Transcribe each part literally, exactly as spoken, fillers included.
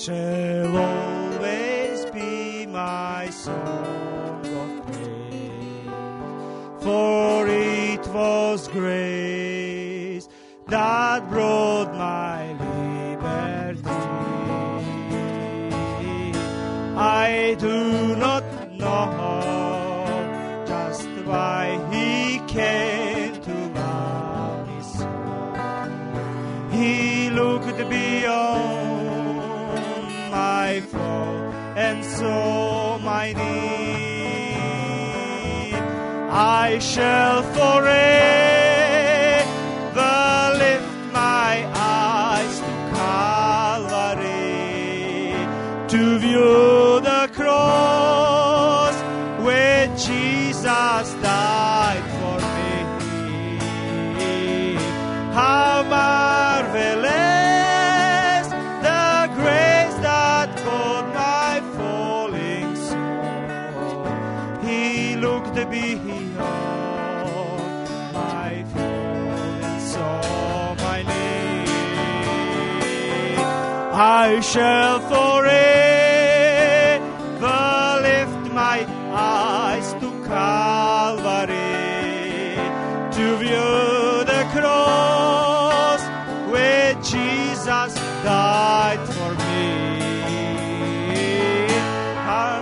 shall always be my song of praise, for it was grace that brought my liberty. I do not know just why he came to love me so. He looked beyond my fault and saw my need. I shall forever lift my eyes to Calvary to view the cross where Jesus died for me. How marvelous the grace that caught my falling soul. He looked beyond my fault and saw my need. I shall forever lift my eyes to Calvary to view the cross where Jesus died for me. How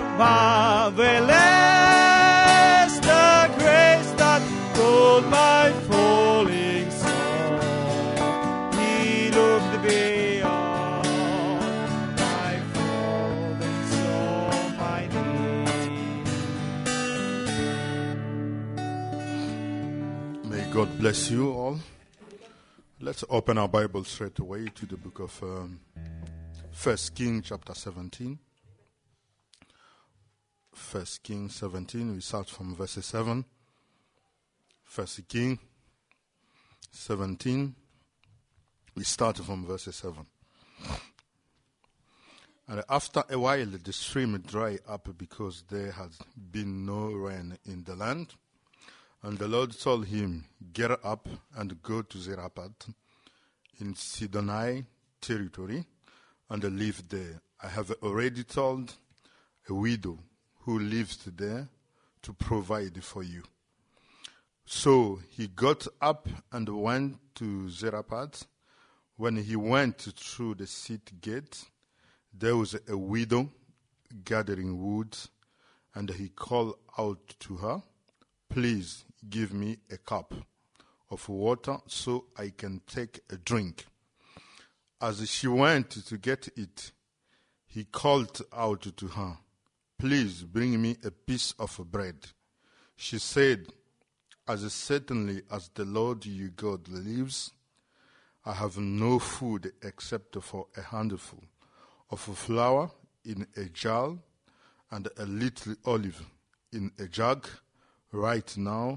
marvelous the grace that caught my falling soul. He looked beyond my fault and saw my need. May God bless you all. Let's open our Bible straight away to the book of um, First Kings chapter seventeen. First Kings seventeen, we start from verse seven. First Kings seventeen, we start from verse seven. And after a while the stream dried up because there had been no rain in the land. And the Lord told him, get up and go to Zarephath in Sidonite territory and live there. I have already told a widow who lives there to provide for you. So he got up and went to Zarephath. When he went through the city gate, there was a widow gathering wood, and he called out to her, please give me a cup of water so I can take a drink. As she went to get it, he called out to her, please bring me a piece of bread. She said, as certainly as the Lord your God lives, I have no food except for a handful of flour in a jar and a little olive in a jug. Right now,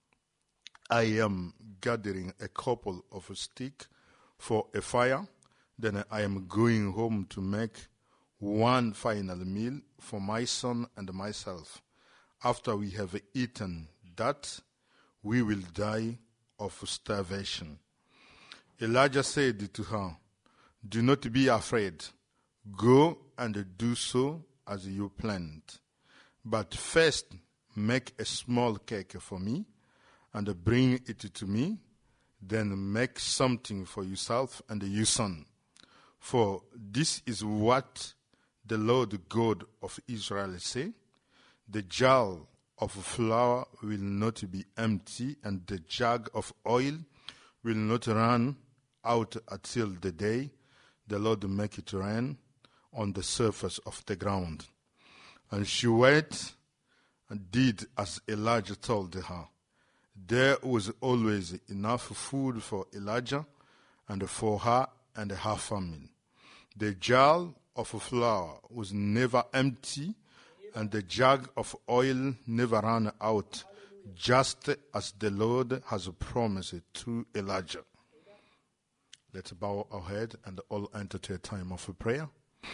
I am gathering a couple of sticks for a fire. Then I am going home to make one final meal for my son and myself. After we have eaten that, we will die of starvation. Elijah said to her, do not be afraid. Go and do so as you planned. But first, make a small cake for me and bring it to me. Then make something for yourself and your son. For this is what the Lord God of Israel says, the jar of flour will not be empty, and the jug of oil will not run out until the day the Lord make it rain on the surface of the ground. And she went and did as Elijah told her. There was always enough food for Elijah and for her and her family. The jar of flour was never empty, and the jug of oil never ran out, just as the Lord has promised to Elijah. Let's bow our head and all enter to a time of prayer.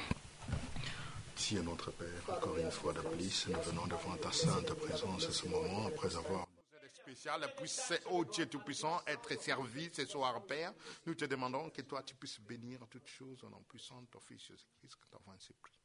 Dieu notre Père, encore une fois de plus, nous venons devant ta sainte présence ce moment après avoir spécial puisse, ô Dieu Tout-Puissant, être servi ce soir, Père. Nous te demandons que toi, tu puisses bénir toutes choses au nom puissant de ton Fils Jésus-Christ, que t'avons ainsi pris.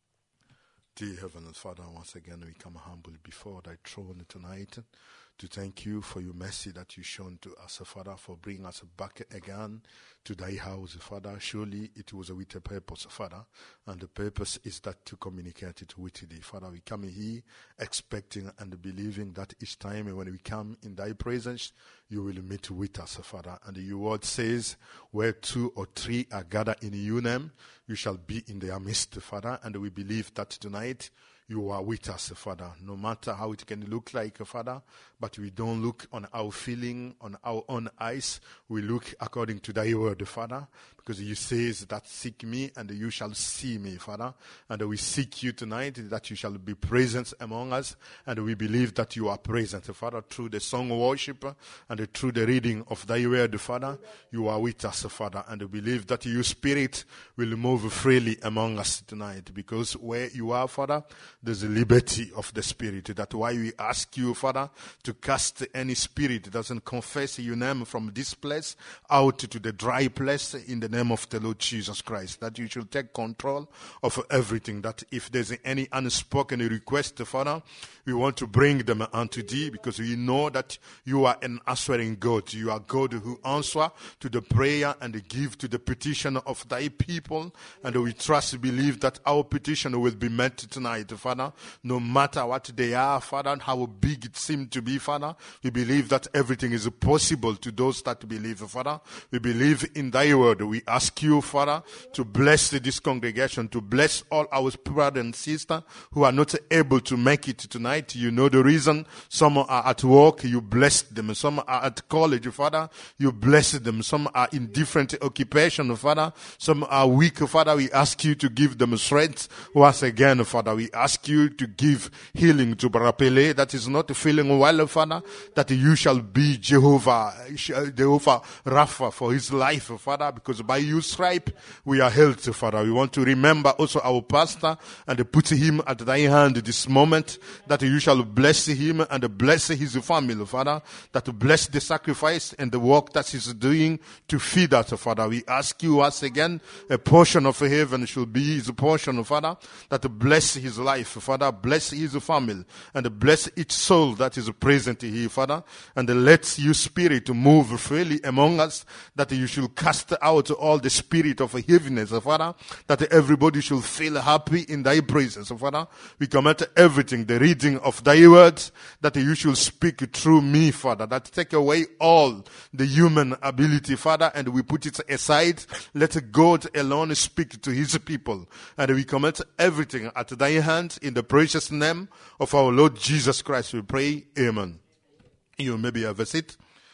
Dear Heavenly Father, once again we come humble before thy throne tonight to thank you for your mercy that you've shown to us, Father, for bringing us back again to thy house, Father. Surely it was with a purpose, Father, and the purpose is that to communicate it with thee. Father, we come here expecting and believing that each time when we come in thy presence, you will meet with us, Father. And your word says, where two or three are gathered in your name, you shall be in their midst, Father. And we believe that tonight you are with us, Father, no matter how it can look like, Father, but we don't look on our feeling, on our own eyes. We look according to thy word, Father, because you says that seek me and you shall see me, Father. And we seek you tonight that you shall be present among us. And we believe that you are present, Father, through the song worship and through the reading of thy word, Father. You are with us, Father, and we believe that your spirit will move freely among us tonight, because where you are, Father, there's a liberty of the Spirit. That's why we ask you, Father, to cast any spirit that doesn't confess your name from this place out to the dry place in the name of the Lord Jesus Christ. That you should take control of everything. That if there's any unspoken request, Father, we want to bring them unto thee, because we know that you are an answering God. You are God who answer to the prayer and give to the petition of thy people. And we trust, believe that our petition will be met tonight, Father. Father, no matter what they are, Father, how big it seems to be, Father, we believe that everything is possible to those that believe, Father. We believe in thy word. We ask you, Father, to bless this congregation, to bless all our brothers and sisters who are not able to make it tonight. You know the reason. Some are at work, you bless them. Some are at college, Father, you bless them. Some are in different occupation, Father. Some are weak, Father. We ask you to give them strength. Once again, Father, we ask you to give healing to Barapele that is not feeling well, Father, that you shall be Jehovah, Jehovah Rapha for his life, Father, because by your stripe we are healed, Father. We want to remember also our pastor and put him at thy hand this moment, that you shall bless him and bless his family, Father, that bless the sacrifice and the work that he's doing to feed us, Father. We ask you once again, a portion of heaven should be his portion, Father, that bless his life, Father, bless his family, and bless each soul that is present here, Father, and let your spirit move freely among us, that you should cast out all the spirit of heaviness, Father, that everybody should feel happy in thy presence, Father. We commit everything, the reading of thy words, that you should speak through me, Father, that take away all the human ability, Father, and we put it aside. Let God alone speak to his people, and we commit everything at thy hand. In the precious name of our Lord Jesus Christ, we pray. Amen. You maybe have a seat.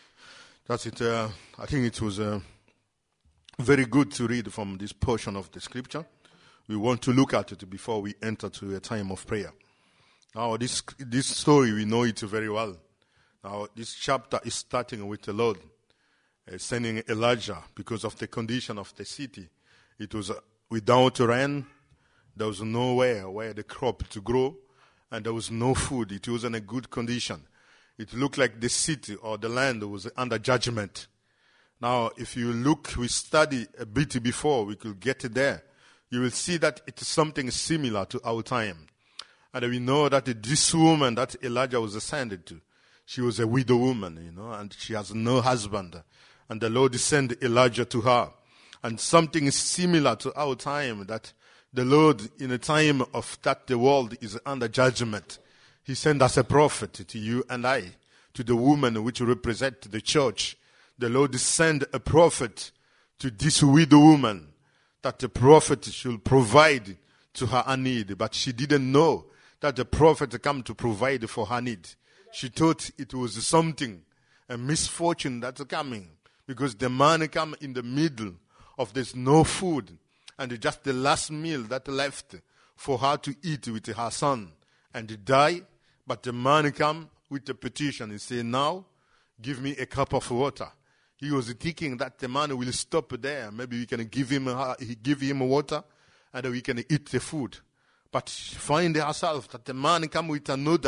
That's it. Uh, I think it was uh, very good to read from this portion of the scripture. We want to look at it before we enter to a time of prayer. Now, this this story, we know it very well. Now, this chapter is starting with the Lord uh, sending Elijah because of the condition of the city. It was uh, without rain. There was nowhere where the crop to grow, and there was no food. It was in a good condition. It looked like the city or the land was under judgment. Now, if you look, we study a bit before we could get there, you will see that it is something similar to our time. And we know that this woman that Elijah was assigned to, she was a widow woman, you know, and she has no husband. And the Lord sent Elijah to her. And something similar to our time, that the Lord, in a time of that the world is under judgment, he sent us a prophet to you and I, to the woman which represent the church. The Lord sent a prophet to this widow woman, that the prophet should provide to her need. But she didn't know that the prophet come to provide for her need. She thought it was something, a misfortune that's coming, because the man come in the middle of there's no food, and just the last meal that left for her to eat with her son and die. But the man come with a petition and say, now give me a cup of water. He was thinking that the man will stop there. Maybe we can give him give him water and we can eat the food. But she find herself that the man come with another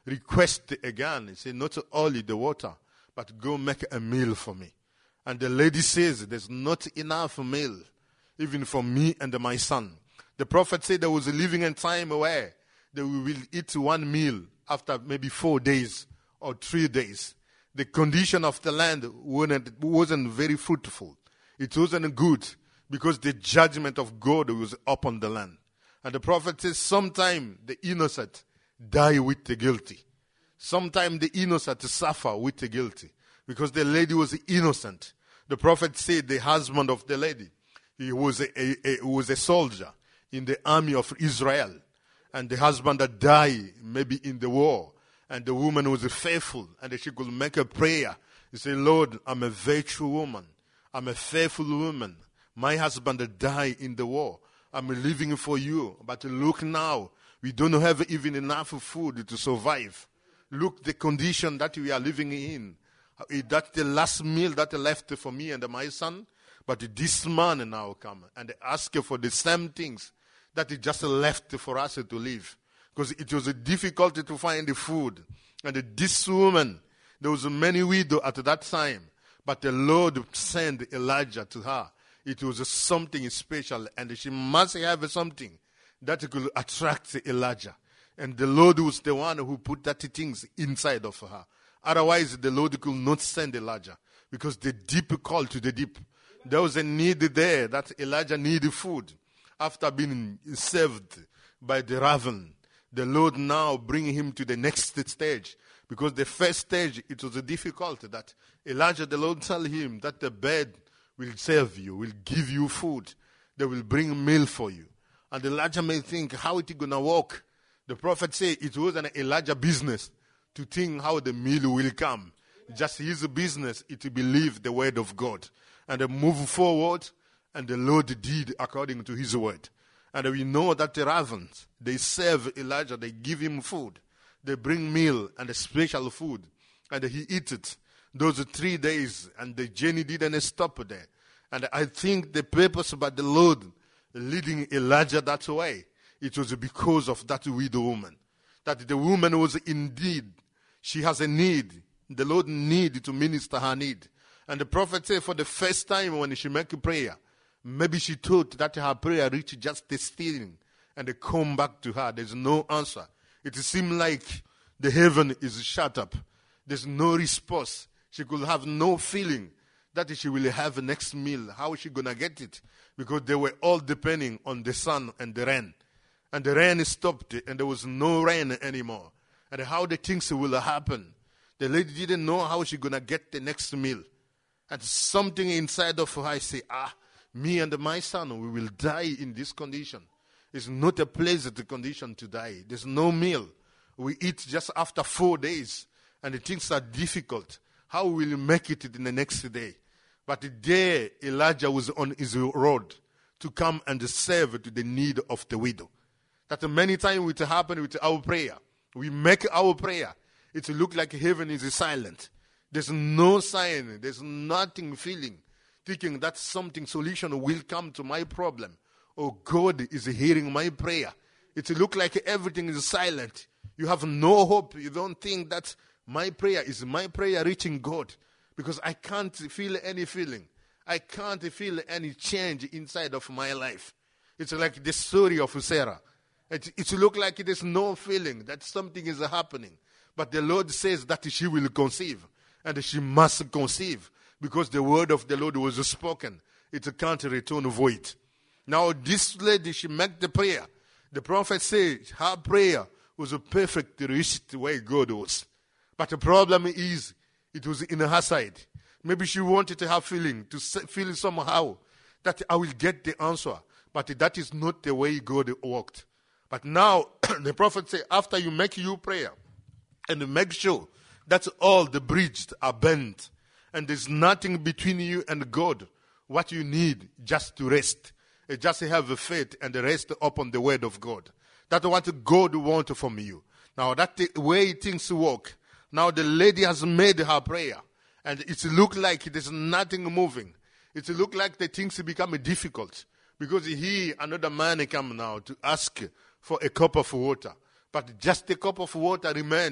request again. He said, not only the water, but go make a meal for me. And the lady says, there's not enough meal, even for me and my son. The prophet said there was a living in time where that we will eat one meal after maybe four days or three days. The condition of the land wasn't, wasn't very fruitful. It wasn't good because the judgment of God was upon the land. And the prophet says, sometime the innocent die with the guilty. Sometime the innocent suffer with the guilty. Because the lady was innocent. The prophet said the husband of the lady, he was a, a, a, was a soldier in the army of Israel. And the husband that died maybe in the war. And the woman was faithful. And she could make a prayer. He said, Lord, I'm a virtuous woman. I'm a faithful woman. My husband died in the war. I'm living for you. But look now, we don't have even enough food to survive. Look the condition that we are living in. That's the last meal that left for me and my son. But this man now come and ask for the same things that he just left for us to live. Because it was difficult to find the food. And this woman, there was many widows at that time. But the Lord sent Elijah to her. It was something special. And she must have something that could attract Elijah. And the Lord was the one who put that things inside of her. Otherwise, the Lord could not send Elijah. Because the deep call to the deep. There was a need there that Elijah needed food. After being served by the raven, the Lord now bring him to the next stage. Because the first stage, it was difficult that Elijah, the Lord tell him that the bird will serve you, will give you food. They will bring meal for you. And Elijah may think, how is it going to work? The prophet say it was an Elijah business to think how the meal will come. Just his business is to believe the word of God. And they move forward, and the Lord did according to his word. And we know that the ravens, they serve Elijah, they give him food. They bring meal and a special food. And he eat it. Those three days, and the journey didn't stop there. And I think the purpose by the Lord leading Elijah that way, it was because of that widow woman. That the woman was indeed, she has a need. The Lord needed to minister her need. And the prophet said for the first time when she make a prayer, maybe she thought that her prayer reached just the ceiling and they come back to her. There's no answer. It seemed like the heaven is shut up. There's no response. She could have no feeling that she will have the next meal. How is she going to get it? Because they were all depending on the sun and the rain. And the rain stopped and there was no rain anymore. And how the things will happen. The lady didn't know how she going to get the next meal. And something inside of her say, ah, me and my son, we will die in this condition. It's not a pleasant condition to die. There's no meal. We eat just after four days. And the things are difficult. How will you make it in the next day? But there, Elijah was on his road to come and serve to the need of the widow. That many times it happen with our prayer. We make our prayer. It look like heaven is silent. There's no sign. There's nothing feeling. Thinking that something solution will come to my problem. Or God is hearing my prayer. It look like everything is silent. You have no hope. You don't think that my prayer is my prayer reaching God. Because I can't feel any feeling. I can't feel any change inside of my life. It's like the story of Sarah. It, it looks like there's no feeling that something is happening. But the Lord says that she will conceive. And she must conceive. Because the word of the Lord was spoken. It can't return void. Now this lady, she made the prayer. The prophet said her prayer was a perfect reached the way God was. But the problem is, it was in her side. Maybe she wanted to have feeling, to feel somehow that I will get the answer. But that is not the way God worked. But now, the prophet said, after you make your prayer, and make sure that all the bridges are bent, and there's nothing between you and God, what you need just to rest. Just have a faith and rest upon the word of God. That's what God wants from you. Now, that's the way things work. Now, the lady has made her prayer. And it looks like there's nothing moving. It looks like the things become difficult. Because he, another man, come now to ask for a cup of water. But just a cup of water remain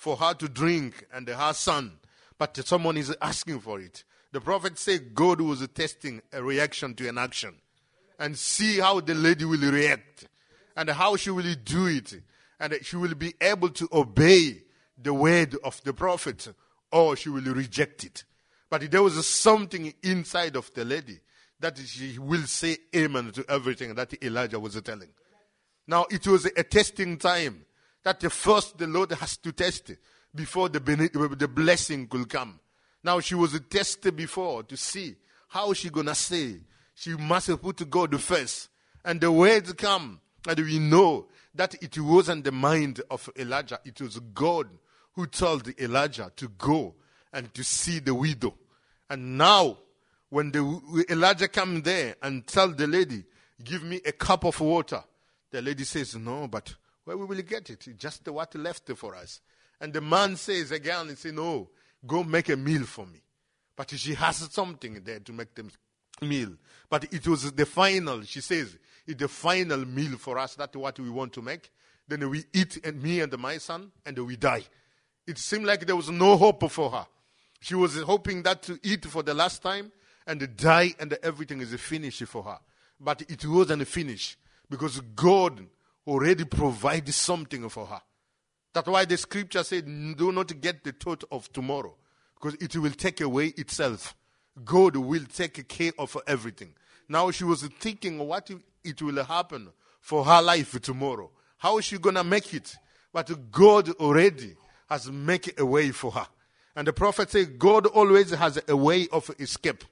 for her to drink and her son, but someone is asking for it. The prophet said God was testing a reaction to an action, and see how the lady will react and how she will do it, and she will be able to obey the word of the prophet, or she will reject it. But there was something inside of the lady that she will say amen to everything that Elijah was telling. Now it was a testing time that the first the Lord has to test before the the blessing could come. Now she was tested before to see how she gonna say. She must put God first, and the words come, and we know that it wasn't the mind of Elijah. It was God who told Elijah to go and to see the widow. And now, when the Elijah come there and tell the lady, give me a cup of water, the lady says, no, but where we will get it? It's just what left for us. And the man says again, he says, no, go make a meal for me. But she has something there to make the meal. But it was the final, she says, it's the final meal for us. That's what we want to make. Then we eat, and me and my son, and we die. It seemed like there was no hope for her. She was hoping that to eat for the last time and die, and everything is finished for her. But it wasn't finished because God already provided something for her. That's why the scripture said, do not get the thought of tomorrow, because it will take away itself. God will take care of everything. Now she was thinking what it will happen for her life tomorrow. How is she going to make it? But God already has made a way for her. And the prophet said, God always has a way of escape.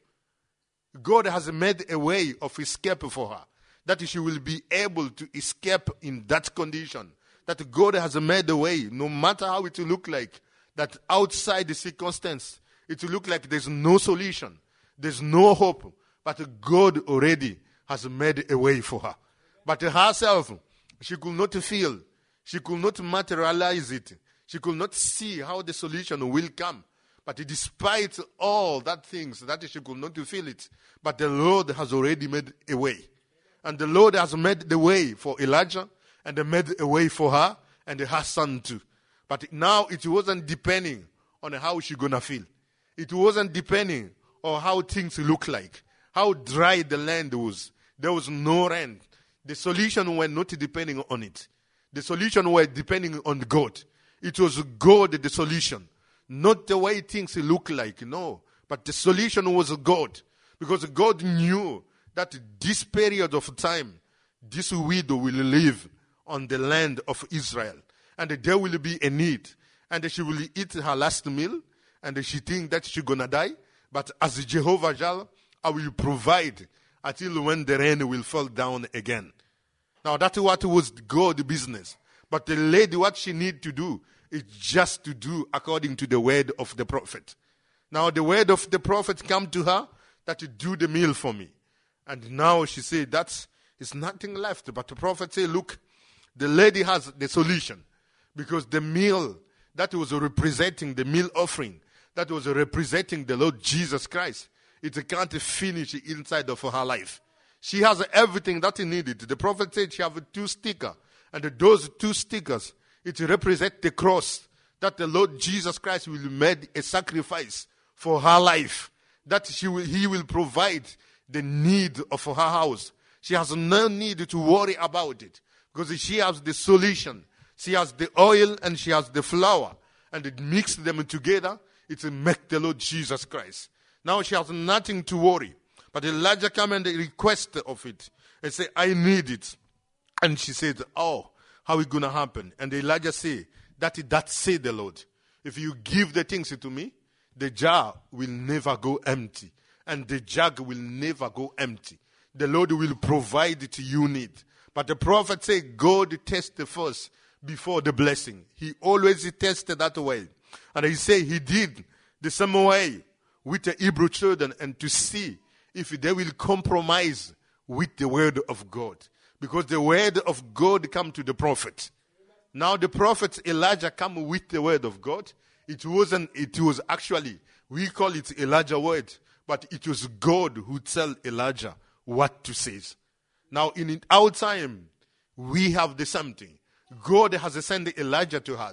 God has made a way of escape for her, that she will be able to escape in that condition. That God has made a way, no matter how it will look like, that outside the circumstance, it will look like there's no solution, there's no hope, but God already has made a way for her. But herself, she could not feel, she could not materialize it, she could not see how the solution will come. But despite all that things, that she could not feel it, but the Lord has already made a way. And the Lord has made the way for Elijah, and made a way for her and her son too. But now it wasn't depending on how she's going to feel. It wasn't depending on how things look like, how dry the land was. There was no rain. The solution was not depending on it. The solution was depending on God. It was God the solution. Not the way things look like, no. But the solution was God. Because God knew that this period of time, this widow will live on the land of Israel. And there will be a need. And she will eat her last meal. And she thinks that she's going to die. But as Jehovah Jireh, I will provide until when the rain will fall down again. Now that's what was God's business. But the lady, what she need to do is just to do according to the word of the prophet. Now the word of the prophet come to her that you do the meal for me. And now she said, that's, it's nothing left. But the prophet said, look, the lady has the solution. Because the meal that was representing the meal offering, that was representing the Lord Jesus Christ, it can't finish inside of her life. She has everything that he needed. The prophet said she has two stickers. And those two stickers, it represents the cross, that the Lord Jesus Christ will make a sacrifice for her life, that she will, he will provide the need of her house. She has no need to worry about it, because she has the solution. She has the oil and she has the flour, and it mix them together, it will make the Lord Jesus Christ. Now she has nothing to worry. But Elijah came and request of it and say, I need it. And she said, oh, how is it going to happen? And Elijah said, that that say the Lord. If you give the things to me, the jar will never go empty. And the jug will never go empty. The Lord will provide it you need. But the prophet said, God tested first before the blessing. He always tested that way. And he said he did the same way with the Hebrew children, and to see if they will compromise with the word of God. Because the word of God come to the prophet. Now the prophet Elijah come with the word of God. It wasn't, it was actually, we call it Elijah word, but it was God who tell Elijah what to say. Now in our time, we have the same thing. God has sent Elijah to us.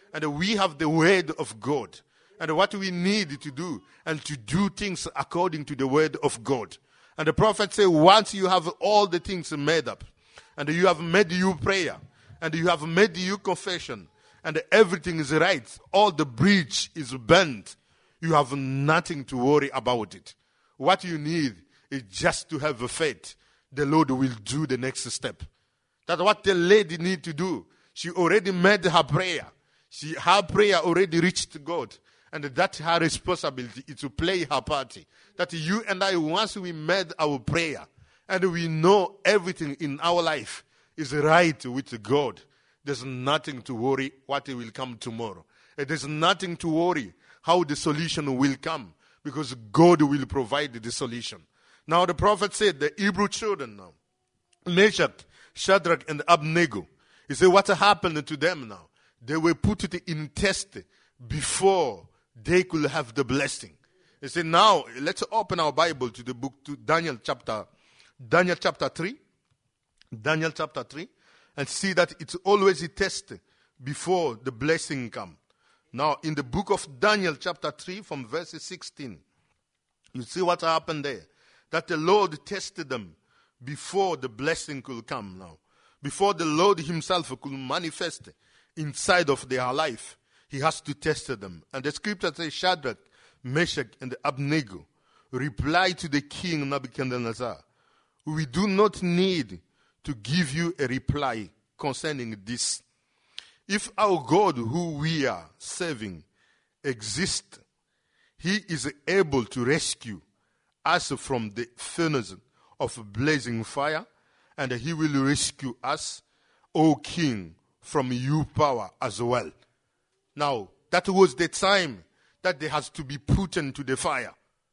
And we have the word of God. And what we need to do, and to do things according to the word of God. And the prophet said, once you have all the things made up, and you have made your prayer, and you have made your confession, and everything is right, all the bridge is bent, you have nothing to worry about it. What you need is just to have faith. The Lord will do the next step. That's what the lady need to do. She already made her prayer. She, her prayer already reached God. And that's her responsibility, is to play her party. That you and I, once we made our prayer, and we know everything in our life is right with God, there's nothing to worry what will come tomorrow. There's nothing to worry how the solution will come, because God will provide the solution. Now the prophet said, the Hebrew children now, Meshach, Shadrach, and Abednego, he said, what happened to them now? They were put in test before they could have the blessing. He said, now let's open our Bible to the book, to Daniel chapter, Daniel chapter three, Daniel chapter three, and see that it's always a test before the blessing come. Now in the book of Daniel chapter three from verse sixteen, you see what happened there. That the Lord tested them before the blessing could come now. Before the Lord himself could manifest inside of their life, he has to test them. And the scripture says, Shadrach, Meshach, and Abednego replied to the king Nebuchadnezzar, we do not need to give you a reply concerning this. If our God who we are serving exists, he is able to rescue us from the furnace of blazing fire, and he will rescue us, O king, from your power as well. Now, that was the time that they has to be put into the fire.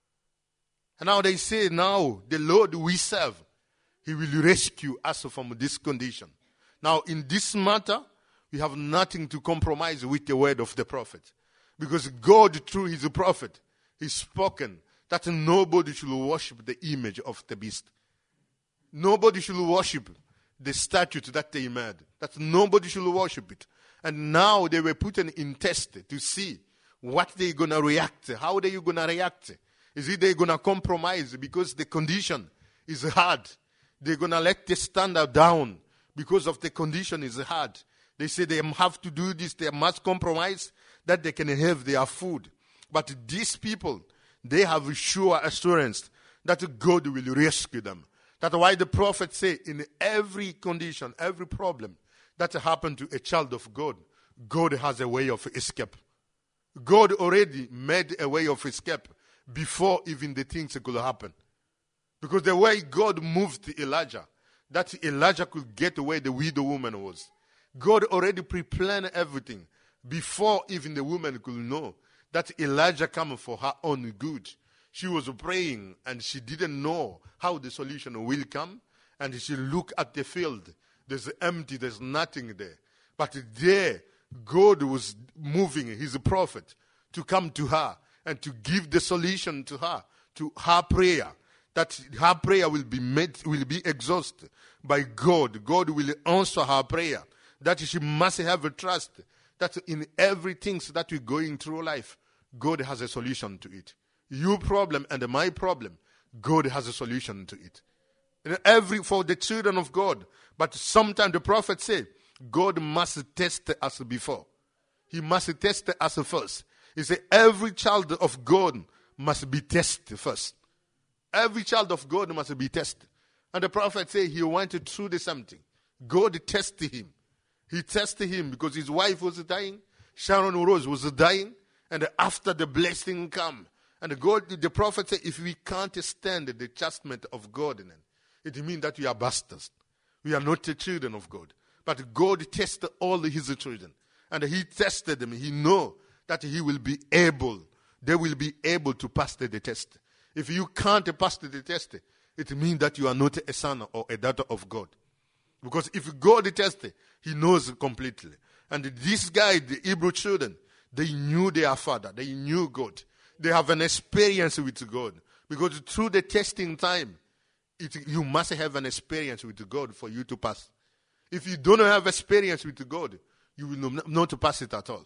And now they say, now the Lord we serve, he will rescue us from this condition. Now, in this matter, we have nothing to compromise with the word of the prophet. Because God, through his prophet, he's spoken that nobody should worship the image of the beast. Nobody should worship the statue that they made. That nobody should worship it. And now they were put in test to see what they're going to react. How they going to react? Is it they're going to compromise because the condition is hard? They're going to let the standard down because of the condition is hard. They say they have to do this. They must compromise that they can have their food. But these people, they have sure assurance that God will rescue them. That's why the prophet say in every condition, every problem that happened to a child of God, God has a way of escape. God already made a way of escape before even the things could happen. Because the way God moved Elijah, that Elijah could get where the widow woman was. God already pre-planned everything before even the woman could know that Elijah came for her own good. She was praying and she didn't know how the solution will come. And she looked at the field. There's empty, there's nothing there. But there, God was moving his prophet to come to her and to give the solution to her, to her prayer. That her prayer will be made, will be exhausted by God. God will answer her prayer. That she must have a trust that in everything that we're going through life, God has a solution to it. Your problem and my problem, God has a solution to it. And every for the children of God. But sometimes the prophet said, God must test us before. He must test us first. He said, every child of God must be tested first. Every child of God must be tested. And the prophet said he went through the something. God tested him. He tested him because his wife was dying. Sharon Rose was dying. And after the blessing come. And God, the prophet said, if we can't stand the judgment of God, then it means that we are bastards. We are not the children of God. But God tested all his children. And he tested them. He know that he will be able, they will be able to pass the test. If you can't pass the test, it means that you are not a son or a daughter of God. Because if God tests, he knows completely. And this guy, the Hebrew children, they knew their father. They knew God. They have an experience with God. Because through the testing time, it, you must have an experience with God for you to pass. If you don't have experience with God, you will not pass it at all.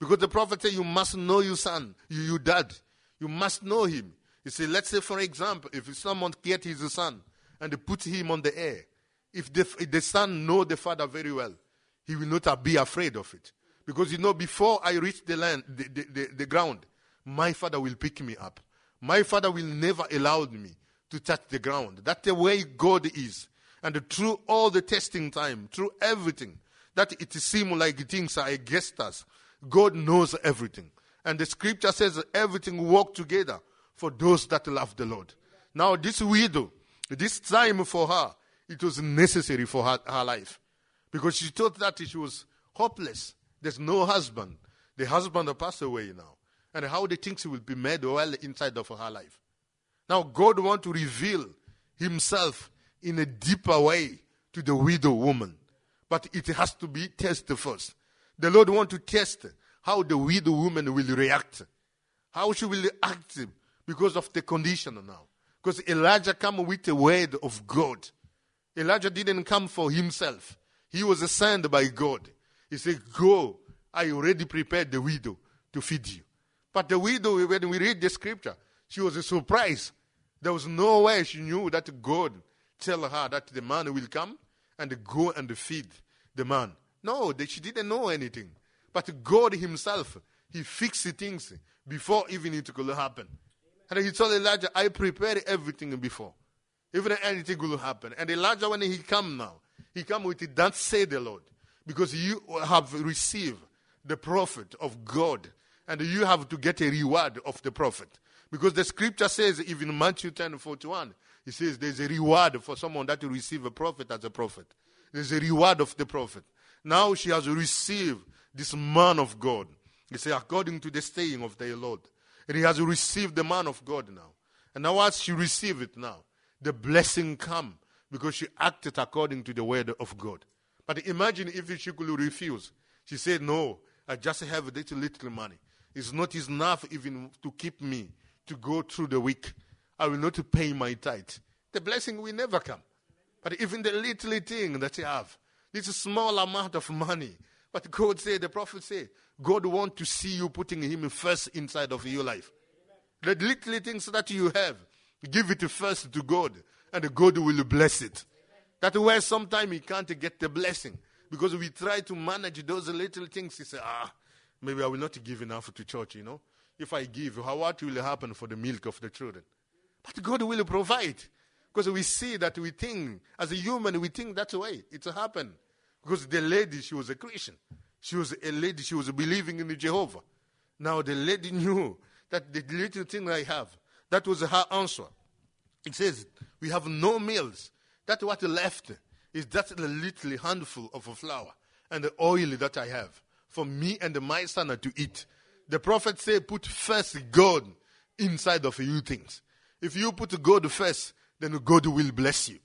Because the prophet said, you must know your son, you, your dad. You must know him. He said, let's say, for example, if someone gets his son and they put him on the air, if the, if the son know the father very well, he will not be afraid of it. Because, you know, before I reach the land, the, the, the, the ground, my father will pick me up. My father will never allow me to touch the ground. That's the way God is. And through all the testing time, through everything, that it seems like things are against us, God knows everything. And the scripture says that everything works together for those that love the Lord. Now this widow, this time for her, it was necessary for her, her life. Because she thought that she was hopeless. There's no husband. The husband passed away now. And how the things will be made well inside of her life. Now God wants to reveal himself in a deeper way to the widow woman. But it has to be tested first. The Lord wants to test how the widow woman will react. How she will act because of the condition now. Because Elijah came with the word of God. Elijah didn't come for himself. He was sent by God. He said, go, I already prepared the widow to feed you. But the widow, when we read the scripture, she was surprised. There was no way she knew that God tell her that the man will come and go and feed the man. No, she didn't know anything. But God himself, he fixed things before even it could happen. And he told Elijah, I prepared everything before. Even anything will happen. And Elijah, when he come now, he come with it, that say the Lord. Because you have received the prophet of God. And you have to get a reward of the prophet. Because the scripture says, even in Matthew ten forty-one, it says there's a reward for someone that will receive a prophet as a prophet. There's a reward of the prophet. Now she has received this man of God. He said, according to the saying of the Lord. And he has received the man of God now. And now as she received it now, the blessing come because she acted according to the word of God. But imagine if she could refuse. She said, no, I just have little, little money. It's not enough even to keep me to go through the week. I will not pay my tithe. The blessing will never come. But even the little thing that you have, this small amount of money. But God said, the prophet said, God wants to see you putting him first inside of your life. The little things that you have, give it first to God, and God will bless it. That's why sometimes we can't get the blessing. Because we try to manage those little things. He say, ah, maybe I will not give enough to church, you know. If I give, how what will happen for the milk of the children? But God will provide. Because we see that we think, as a human, we think that way. It's happened. Because the lady, she was a Christian. She was a lady, she was believing in Jehovah. Now the lady knew that the little thing I have, that was her answer. It says, we have no meals. That's what left is that a little handful of flour and the oil that I have for me and my son to eat. The prophet said, put first God inside of you things. If you put God first, then God will bless you.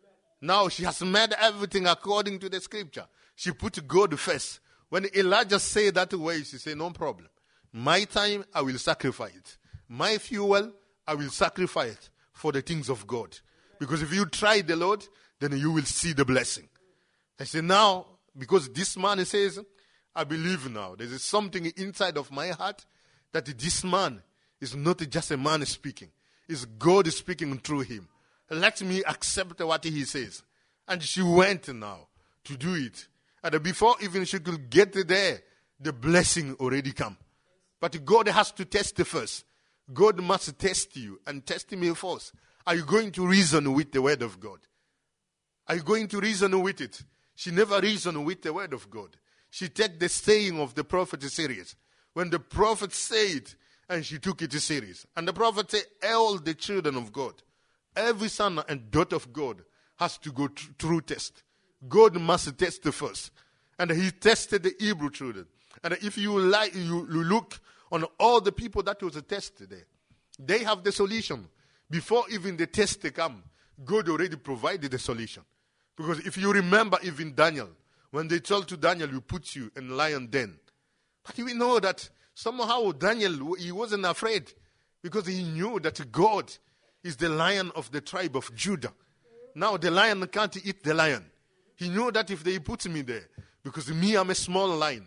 Now she has made everything according to the scripture. She put God first. When Elijah said that way, she said, no problem. My time, I will sacrifice it. My fuel, I will sacrifice it for the things of God. Because if you try the Lord, then you will see the blessing. I say now, because this man says, I believe now, there is something inside of my heart that this man is not just a man speaking. It's God speaking through him. Let me accept what he says. And she went now to do it. And before even she could get there, the blessing already come. But God has to test first. God must test you and test me first. Are you going to reason with the word of God? Are you going to reason with it? She never reasoned with the word of God. She took the saying of the prophet serious. When the prophet said, and she took it serious. And the prophet said, all the children of God, every son and daughter of God has to go th- through test. God must test first. And he tested the Hebrew children. And if you like, you, you look on all the people that was tested there, they have the solution. Before even the test come, God already provided the solution. Because if you remember even Daniel, when they told to Daniel, we put you in lion den. But we know that somehow Daniel, he wasn't afraid. Because he knew that God is the lion of the tribe of Judah. Now the lion can't eat the lion. He knew that if they put me there, because me, I'm a small lion,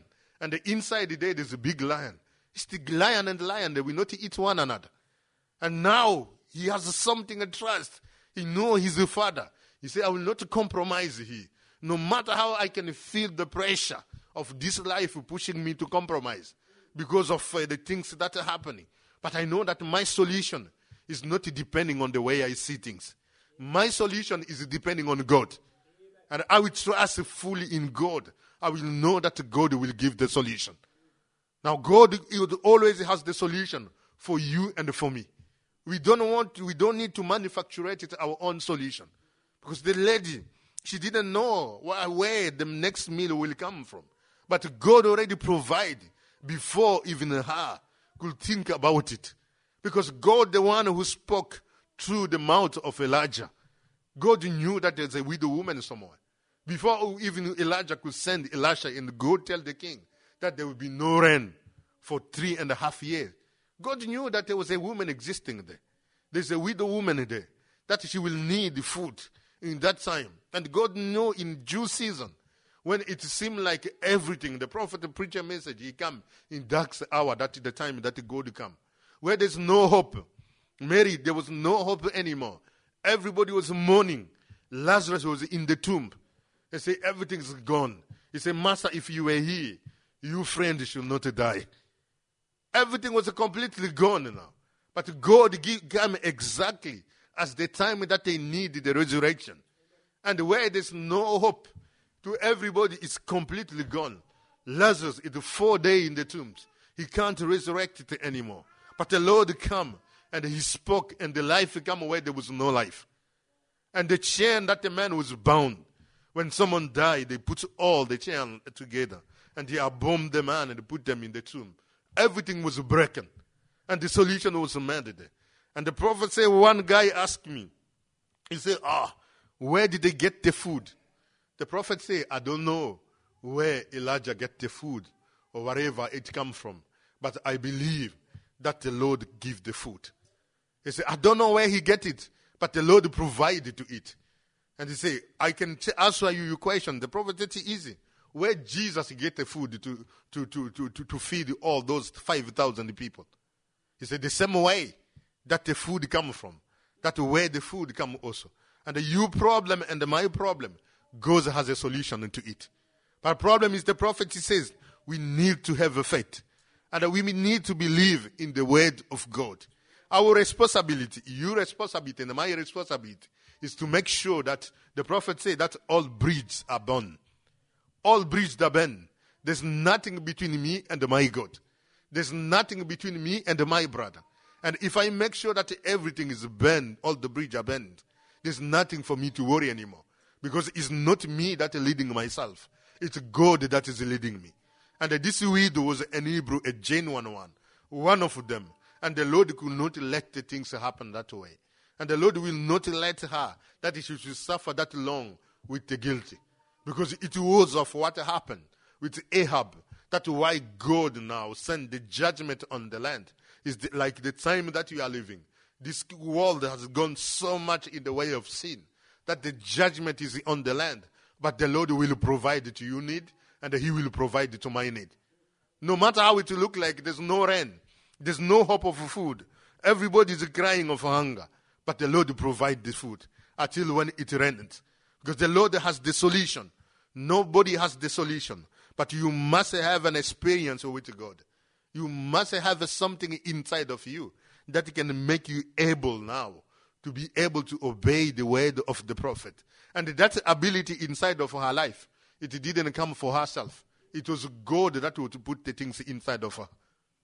And the inside there, there's a big lion. It's the lion and the lion. They will not eat one another. And now he has something to trust. He knows he's a father. He said, I will not compromise here. No matter how I can feel the pressure of this life pushing me to compromise because of uh, the things that are happening. But I know that my solution is not depending on the way I see things. My solution is depending on God. And I will trust fully in God. I will know that God will give the solution. Now, God always has the solution for you and for me. We don't want, we don't need to manufacture it our own solution. Because the lady, she didn't know where the next meal will come from. But God already provided before even her could think about it. Because God, the one who spoke through the mouth of Elijah, God knew that there's a widow woman somewhere. Before even Elijah could send Elisha and go tell the king that there would be no rain for three and a half years. God knew that there was a woman existing there. There's a widow woman there, that she will need food in that time. And God knew in due season, when it seemed like everything, the prophet preach a message, he come in dark hour, that is the time that God come. Where there's no hope. Mary, there was no hope anymore. Everybody was mourning. Lazarus was in the tomb. They say, everything's gone. He said, Master, if you were here, your friend should not die. Everything was completely gone now. But God came exactly as the time that they needed the resurrection. And where there's no hope to everybody, it's completely gone. Lazarus is four days in the tombs. He can't resurrect it anymore. But the Lord came and he spoke and the life came where there was no life. And the chain that the man was bound, when someone died, they put all the chain together and they bombed the man and put them in the tomb. Everything was broken. And the solution was made there. And the prophet said, one guy asked me, he said, ah, where did they get the food? The prophet said, I don't know where Elijah get the food or wherever it come from. But I believe that the Lord give the food. He said, I don't know where he get it, but the Lord provided to it. And he said, I can t- answer you your question. The prophet said, it's easy. Where Jesus get the food to, to, to, to, to, to feed all those five thousand people? He said, the same way that the food come from, that where the food come also. And the you problem and my problem, God has a solution to it. But the problem is the prophet, he says, we need to have a faith. And we need to believe in the word of God. Our responsibility, your responsibility and my responsibility, is to make sure that the prophet said that all bridges are burned. All bridges are burned. There's nothing between me and my God. There's nothing between me and my brother. And if I make sure that everything is burned, all the bridges are burned, there's nothing for me to worry anymore. Because it's not me that is leading myself. It's God that is leading me. And this widow was an Hebrew, a genuine one. One of them. And the Lord could not let the things happen that way. And the Lord will not let her that she should suffer that long with the guilty. Because it was of what happened with Ahab. That's why God now sent the judgment on the land. It's the, like the time that we are living. This world has gone so much in the way of sin that the judgment is on the land. But the Lord will provide to your need and he will provide to my need. No matter how it look like, there's no rain. There's no hope of food. Everybody is crying of hunger. But the Lord provides the food until when it rains. Because the Lord has the solution. Nobody has the solution. But you must have an experience with God. You must have something inside of you that can make you able now to be able to obey the word of the prophet. And that ability inside of her life, it didn't come for herself. It was God that would put the things inside of her.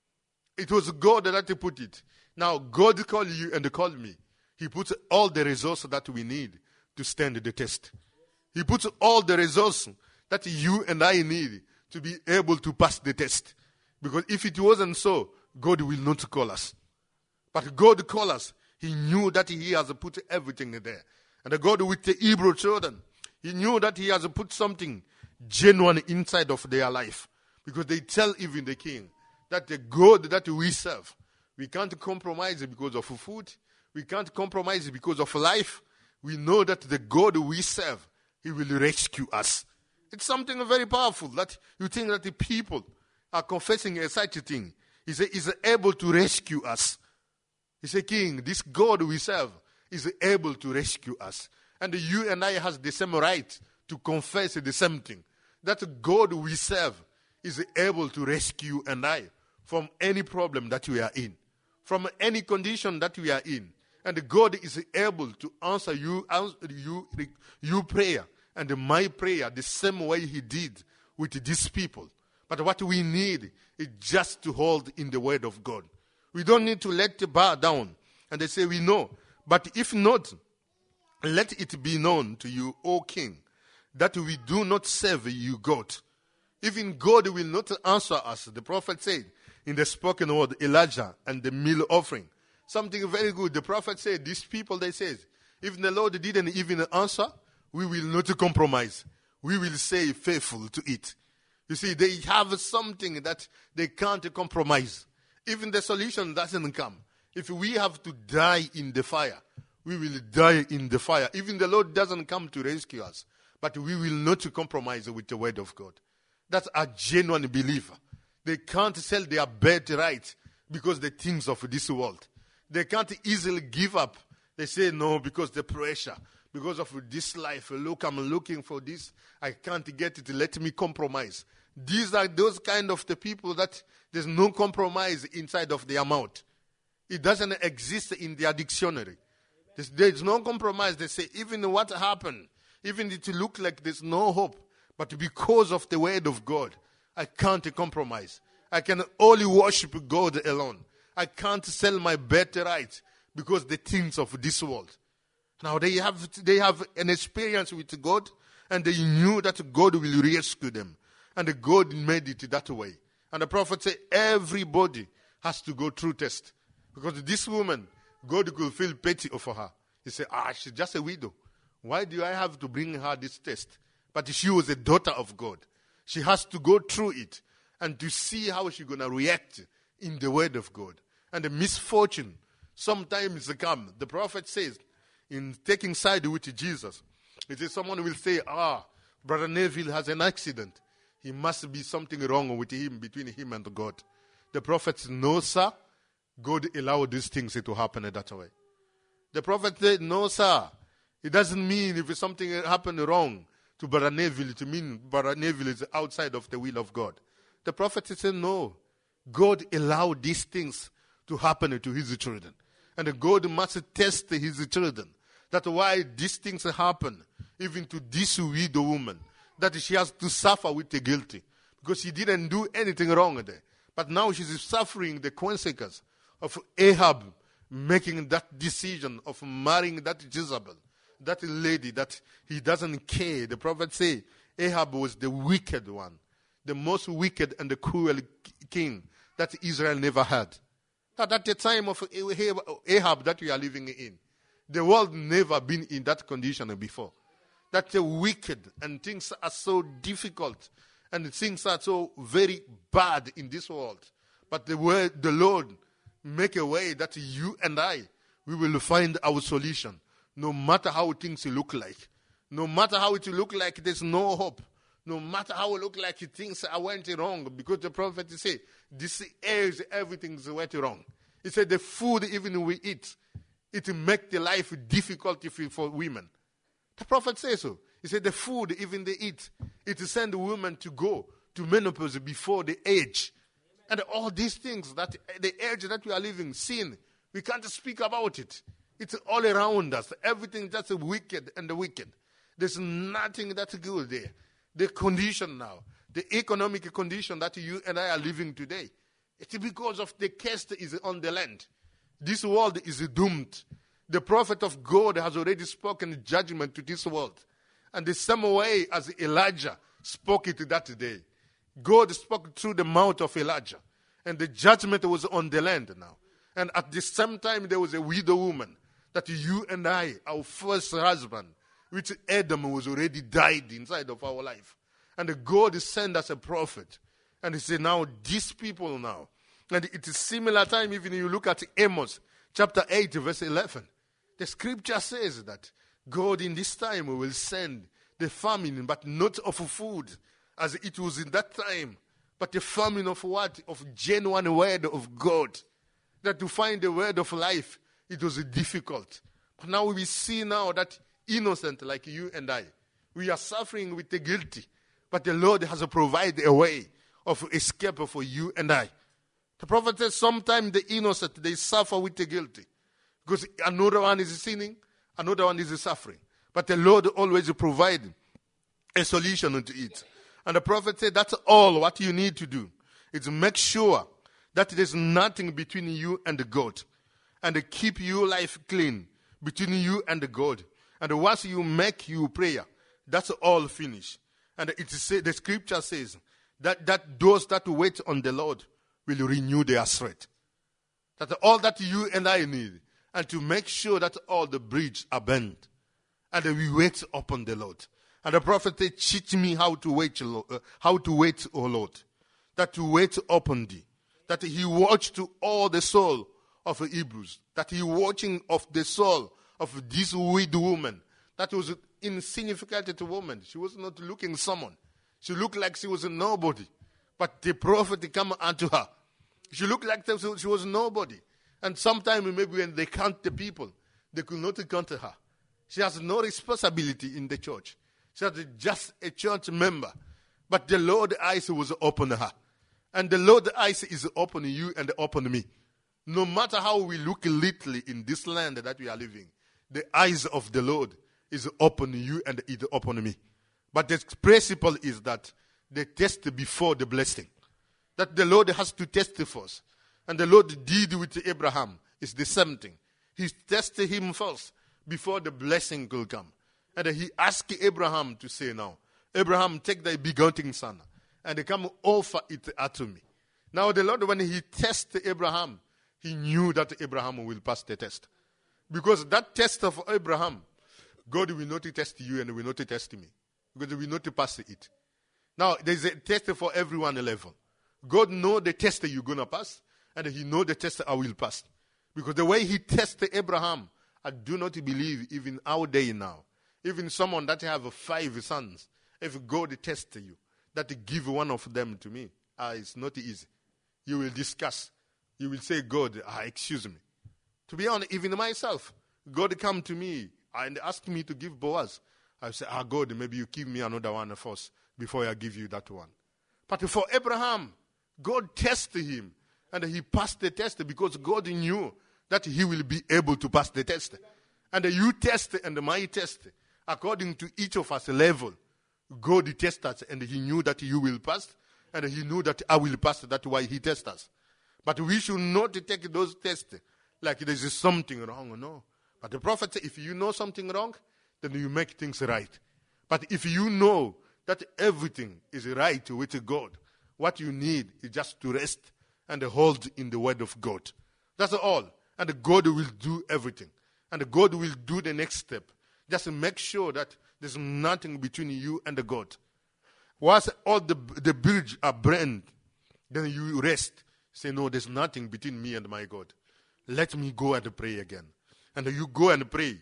It was God that put it. Now, God called you and called me. He puts all the resources that we need to stand the test. He puts all the resources that you and I need to be able to pass the test. Because if it wasn't so, God will not call us. But God called us. He knew that he has put everything there. And the God with the Hebrew children, he knew that he has put something genuine inside of their life. Because they tell even the king that the God that we serve, we can't compromise because of food. We can't compromise because of life. We know that the God we serve, he will rescue us. It's something very powerful that you think that the people, are confessing a such thing, he said, is able to rescue us. He said, King, this God we serve is able to rescue us. And you and I has the same right to confess the same thing. That God we serve is able to rescue you and I from any problem that we are in, from any condition that we are in. And God is able to answer you, answer you, you prayer and my prayer the same way he did with these people. But what we need is just to hold in the word of God. We don't need to let it bow down. And they say, we know. But if not, let it be known to you, O King, that we do not serve you, God. Even God will not answer us. The prophet said in the spoken word, Elijah and the meal offering. Something very good. The prophet said, these people, they said, if the Lord didn't even answer, we will not compromise. We will stay faithful to it. You see, they have something that they can't compromise. Even the solution doesn't come. If we have to die in the fire, we will die in the fire. Even the Lord doesn't come to rescue us. But we will not compromise with the word of God. That's a genuine believer. They can't sell their birthright because the things of this world. They can't easily give up. They say, no, because the pressure, because of this life. Look, I'm looking for this. I can't get it. Let me compromise. These are those kind of the people that there's no compromise inside of their mouth. It doesn't exist in their dictionary. There's, there's no compromise. They say, even what happened, even it look like there's no hope, but because of the word of God, I can't compromise. I can only worship God alone. I can't sell my birthright because the things of this world. Now they have they have an experience with God, and they knew that God will rescue them. And God made it that way. And the prophet said, everybody has to go through test. Because this woman, God could feel pity for her. He said, ah, she's just a widow. Why do I have to bring her this test? But she was a daughter of God. She has to go through it and to see how she's going to react in the word of God. And the misfortune sometimes come. The prophet says, in taking side with Jesus, he says someone will say, ah, Brother Neville has an accident. He must be something wrong with him, between him and God. The prophet says, no, sir. God allowed these things to happen that way. The prophet said, no, sir. It doesn't mean if something happened wrong to Brother Neville, to mean Brother Neville is outside of the will of God. The prophet said, no. God allowed these things to happen to his children. And God must test his children. That's why these things happen, even to this widow woman, that she has to suffer with the guilty. Because she didn't do anything wrong there. But now she's suffering the consequences of Ahab making that decision of marrying that Jezebel, that lady that he doesn't care. The prophet say Ahab was the wicked one, the most wicked and the cruel king that Israel never had. That at the time of Ahab that we are living in, the world never been in that condition before. That the wicked and things are so difficult and things are so very bad in this world. But the word, the Lord make a way that you and I, we will find our solution. No matter how things look like. No matter how it look like there's no hope. No matter how it look like things are went wrong. Because the prophet said, this age everything's went wrong. He said the food even we eat, it make the life difficult for women. The prophet says so. He said the food even they eat, it send women to go to menopause before the age. And all these things, that the age that we are living, sin, we can't speak about it. It's all around us. Everything that's wicked and the wicked. There's nothing that's good there. The condition now, the economic condition that you and I are living today, it's because of the curse is on the land. This world is doomed. The prophet of God has already spoken judgment to this world. And the same way as Elijah spoke it that day. God spoke through the mouth of Elijah. And the judgment was on the land now. And at the same time, there was a widow woman that you and I, our first husband, which Adam was already died inside of our life. And God sent us a prophet. And he said, now these people now. And it is similar time, even you look at Amos, chapter eight, verse eleven. The scripture says that God in this time will send the famine, but not of food, as it was in that time, but a famine of what? Of genuine word of God. That to find the word of life, it was difficult. But now we see now that innocent like you and I, we are suffering with the guilty. But the Lord has provided a way of escape for you and I. The prophet says sometimes the innocent, they suffer with the guilty. Because another one is sinning, another one is suffering. But the Lord always provides a solution to it. And the prophet said that's all what you need to do. Is make sure that there's nothing between you and God. And keep your life clean between you and God. And once you make your prayer, that's all finished. And it is, the scripture says that, that those that wait on the Lord will renew their strength. That's all that you and I need. And to make sure that all the bridges are bent. And we wait upon the Lord. And the prophet said, teach me how to wait, uh, how to wait, O Lord. That to wait upon thee. That he watched to all the soul of the Hebrews. That he watching of the soul of this widow woman. That was an insignificant woman. She was not looking someone. She looked like she was a nobody. But the prophet came unto her. She looked like she was nobody. And sometimes maybe when they count the people, they could not count her. She has no responsibility in the church. She was just a church member. But the Lord's eyes was open her. And the Lord's eyes is open you and open me. No matter how we look little in this land that we are living, the eyes of the Lord is open you and it open me. But the principle is that they test before the blessing. That the Lord has to test first. And the Lord did with Abraham. It's the same thing. He tested him first before the blessing could come. And he asked Abraham to say now, Abraham, take thy begotten son and come offer it unto me. Now the Lord, when he tested Abraham, he knew that Abraham will pass the test. Because that test of Abraham, God will not test you and will not test me. Because we will not pass it. Now, there's a test for everyone level. God knows the test you're going to pass, and he knows the test I will pass. Because the way he tested Abraham, I do not believe even our day now. Even someone that have five sons, if God tests you, that give one of them to me, ah, it's not easy. You will discuss. You will say, God, ah, excuse me. To be honest, even myself, God come to me and ask me to give Boaz. I say, ah, God, maybe you give me another one first before I give you that one. But for Abraham, God tested him. And he passed the test because God knew that he will be able to pass the test. And you test and my test, according to each of us level, God tests us and he knew that you will pass. And he knew that I will pass. That's why he tests us. But we should not take those tests like there is something wrong. No. But the prophet said, if you know something wrong, then you make things right. But if you know that everything is right with God, what you need is just to rest and hold in the word of God. That's all. And God will do everything. And God will do the next step. Just make sure that there's nothing between you and God. Once all the, the bridges are burned, then you rest. Say, no, there's nothing between me and my God. Let me go and pray again. And you go and pray.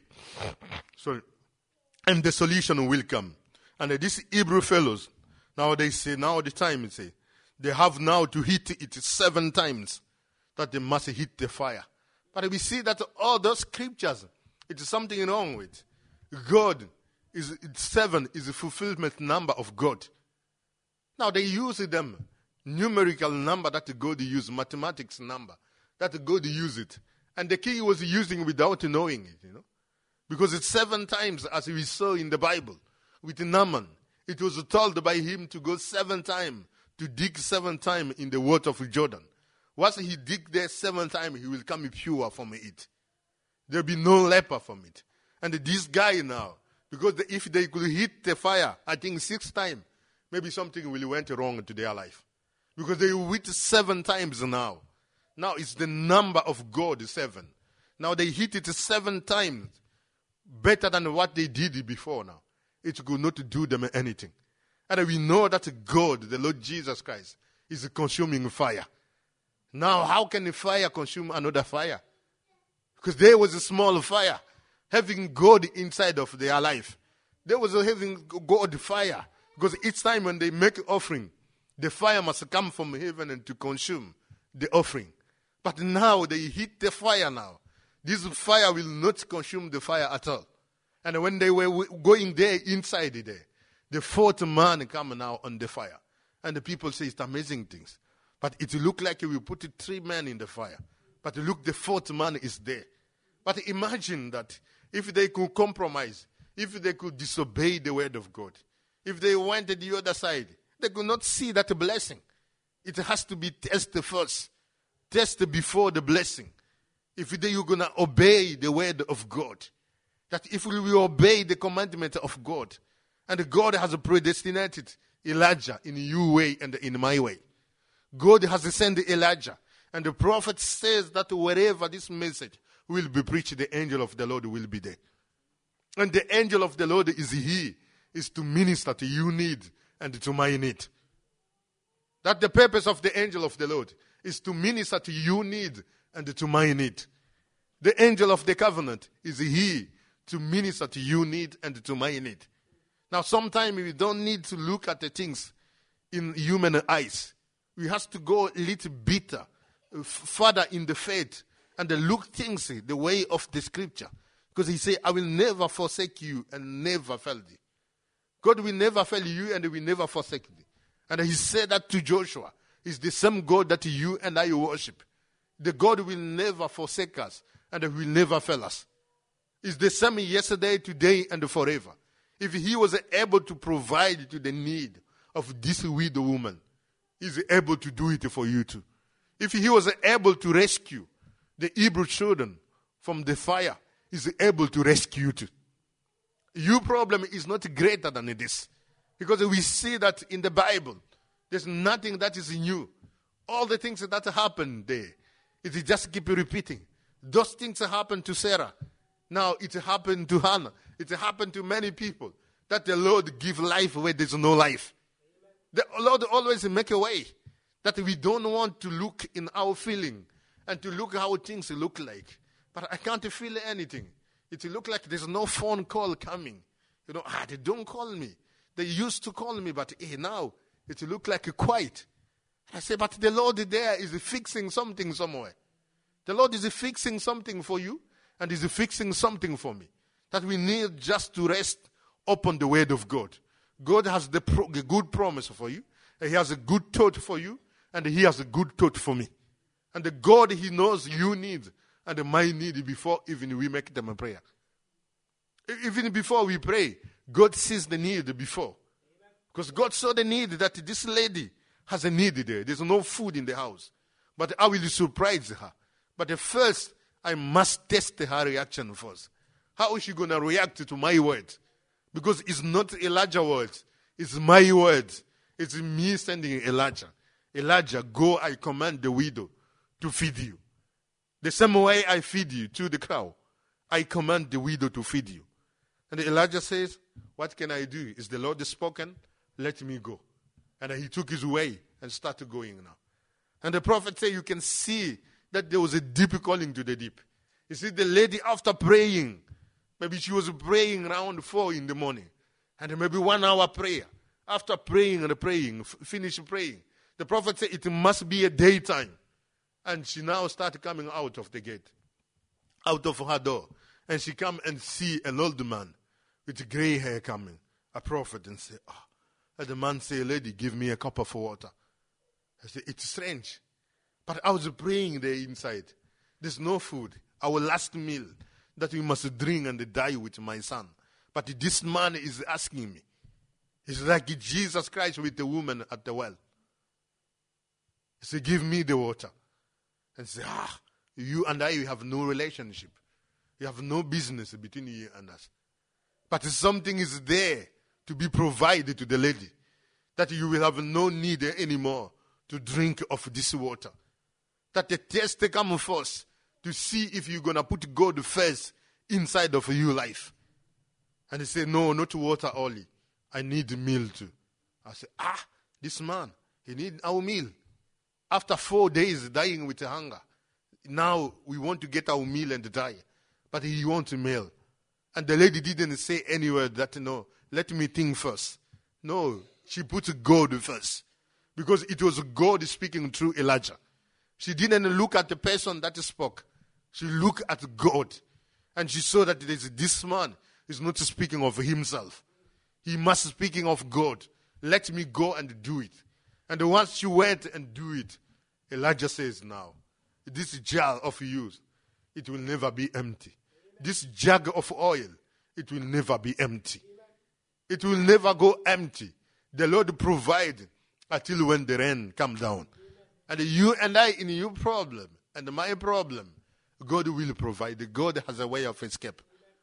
Sorry. And the solution will come. And these Hebrew fellows, now they say, now the time they say, they have now to hit it seven times that they must hit the fire. But we see that all those scriptures, it is something wrong with. God is seven is a fulfillment number of God. Now they use them numerical number that God used, mathematics number that God used it, and the king was using without knowing it, you know, because it's seven times as we saw in the Bible with Naaman. It was told by him to go seven times. To dig seven times in the water of Jordan. Once he dig there seven times, he will come pure from it. There will be no leper from it. And this guy now, because if they could hit the fire, I think six times, maybe something will went wrong to their life. Because they hit seven times now. Now it's the number of God, seven. Now they hit it seven times, better than what they did before now. It could not do them anything. And we know that God, the Lord Jesus Christ, is a consuming fire. Now, how can a fire consume another fire? Because there was a small fire, having God inside of their life. There was a having God fire. Because each time when they make offering, The fire must come from heaven and to consume the offering. But now they hit the fire now. This fire will not consume the fire at all. And when they were going there, inside there, the fourth man come now on the fire. And the people say it's amazing things. But it look like we put three men in the fire. But look, the fourth man is there. But imagine that if they could compromise, if they could disobey the word of God, if they went to the other side, they could not see that blessing. It has to be tested first. Tested before the blessing. If you're going to obey the word of God, that if we will obey the commandment of God, and God has predestinated Elijah in your way and in my way. God has sent Elijah, and the prophet says that wherever this message will be preached, the angel of the Lord will be there. And the angel of the Lord is he, is to minister to your need and to my need. That the purpose of the angel of the Lord is to minister to your need and to my need. The angel of the covenant is he to minister to your need and to my need. Now, sometimes we don't need to look at the things in human eyes. We have to go a little bit further in the faith and look things the way of the scripture. Because he said, I will never forsake you and never fail thee. God will never fail you and will never forsake thee. And he said that to Joshua. It's the same God that you and I worship. The God will never forsake us and will never fail us. It's the same yesterday, today, and forever. If he was able to provide to the need of this widow woman, he's able to do it for you too. If he was able to rescue the Hebrew children from the fire, he's able to rescue you too. Your problem is not greater than this. Because we see that in the Bible, there's nothing that is new. All the things that happen there, it just keep repeating. Those things happened to Sarah. Now it happened to Hannah. It happened to many people. That the Lord give life where there's no life. The Lord always make a way. That we don't want to look in our feeling and to look how things look like. But I can't feel anything. It look like there's no phone call coming. You know, ah, they don't call me. They used to call me, but hey, now it look like a quiet. I say, but the Lord there is fixing something somewhere. The Lord is fixing something for you, and is fixing something for me. That we need just to rest upon the word of God. God has the, pro- the good promise for you. He has a good thought for you, and he has a good thought for me. And the God, he knows you need and my need before even we make them a prayer. Even before we pray, God sees the need before. Because God saw the need that this lady has a need there. There's no food in the house. But I will surprise her. But first, I must test her reaction first. How is she going to react to my words? Because it's not Elijah's words. It's my words. It's me sending Elijah. Elijah, go, I command the widow to feed you. The same way I feed you to the crowd, I command the widow to feed you. And Elijah says, what can I do? Is the Lord spoken? Let me go. And he took his way and started going now. And the prophet said, you can see that there was a deep calling to the deep. You see, the lady after praying, maybe she was praying around four in the morning. And maybe one hour prayer. After praying and praying, f- finish praying. The prophet said it must be a daytime. And she now started coming out of the gate. Out of her door. And she come and see an old man with gray hair coming. A prophet and say, oh. And the man say, lady, give me a cup of water. I said, it's strange. But I was praying there inside. There's no food. Our last meal that we must drink and die with my son. But this man is asking me. It's like Jesus Christ with the woman at the well. He said, give me the water. And say, ah, you and I, we have no relationship. You have no business between you and us. But something is there to be provided to the lady. That you will have no need anymore to drink of this water. That the test come first to see if you're going to put God first inside of your life. And he said, no, not water only. I need meal too. I said, ah, this man, he need our meal. After four days dying with hunger, now we want to get our meal and die. But he wants a meal. And the lady didn't say any word that, no, let me think first. No, she put God first. because it was God speaking through Elijah. She didn't look at the person that spoke. She looked at God. And she saw that this man is not speaking of himself. He must be speaking of God. Let me go and do it. And once she went and do it, Elijah says now, this jar of use, it will never be empty. This jug of oil, it will never be empty. It will never go empty. The Lord provide until when the rain come down. And you and I, in your problem and my problem, God will provide. God has a way of escape.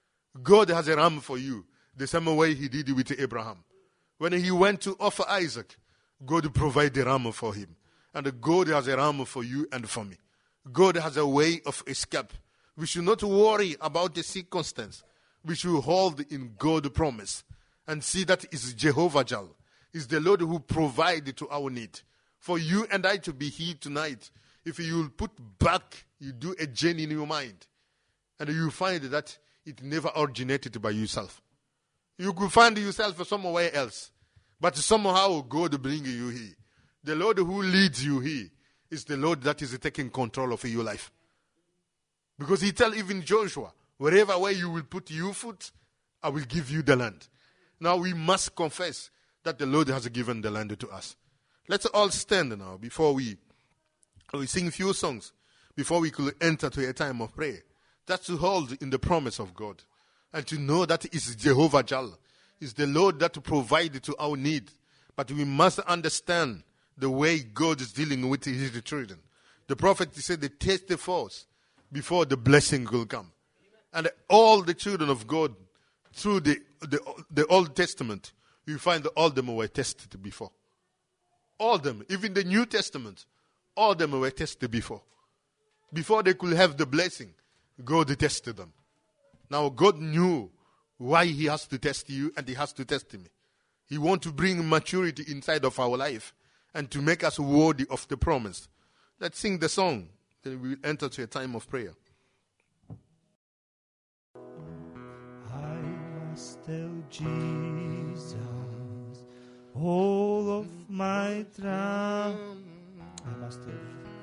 God has a ram for you, the same way he did with Abraham. When he went to offer Isaac, God provided a ram for him. And God has a ram for you and for me. God has a way of escape. We should not worry about the circumstance. We should hold in God's promise and see that is Jehovah Jireh. Is the Lord who provided to our need. For you and I to be here tonight, if you will put back, you do a journey in your mind, and you find that it never originated by yourself. You could find yourself somewhere else, but somehow God bring you here. The Lord who leads you here is the Lord that is taking control of your life. Because he tell even Joshua, wherever way you will put your foot, I will give you the land. Now we must confess that the Lord has given the land to us. Let's all stand now before we, we sing a few songs, before we could enter to a time of prayer. That's to hold in the promise of God. And to know that it's Jehovah Jireh. It's the Lord that provides to our need. But we must understand the way God is dealing with his children. The prophet said the test the force before the blessing will come. And all the children of God, through the, the, the Old Testament, you find that all of them were tested before. All of them, even the New Testament, all of them were tested before. Before they could have the blessing, God tested them. Now God knew why he has to test you and he has to test me. He wants to bring maturity inside of our life and to make us worthy of the promise. Let's sing the song. Then we will enter to a time of prayer. I must tell Jesus all of my trouble. I must tell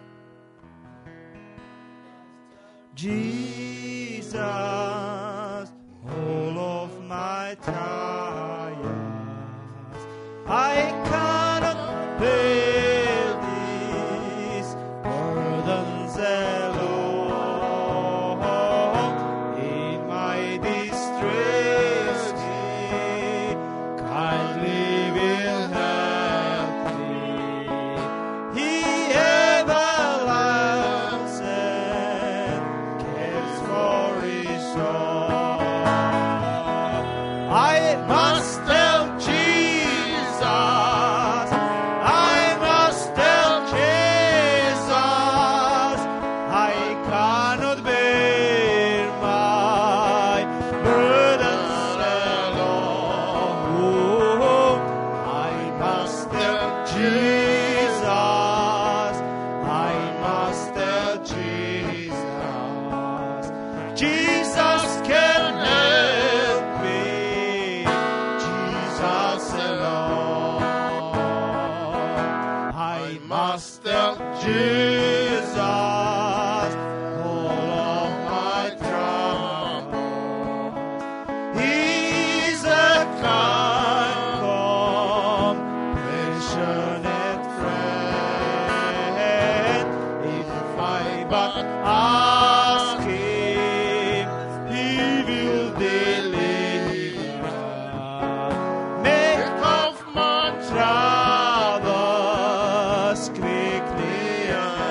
Jesus all of my trials. I cannot bear these burdens alone. In my distress, He kindly will help me. He ever loves and cares for His own. I must tell Jesus, I must tell Jesus, I cannot bear my burdens alone. I must tell Jesus, I must tell Jesus, Jesus can help me, Jesus alone. I must tell Jesus all of my troubles. He's a kind, compassionate friend. If I but ask Him, He will deliver. Make of my troubles quickly undone.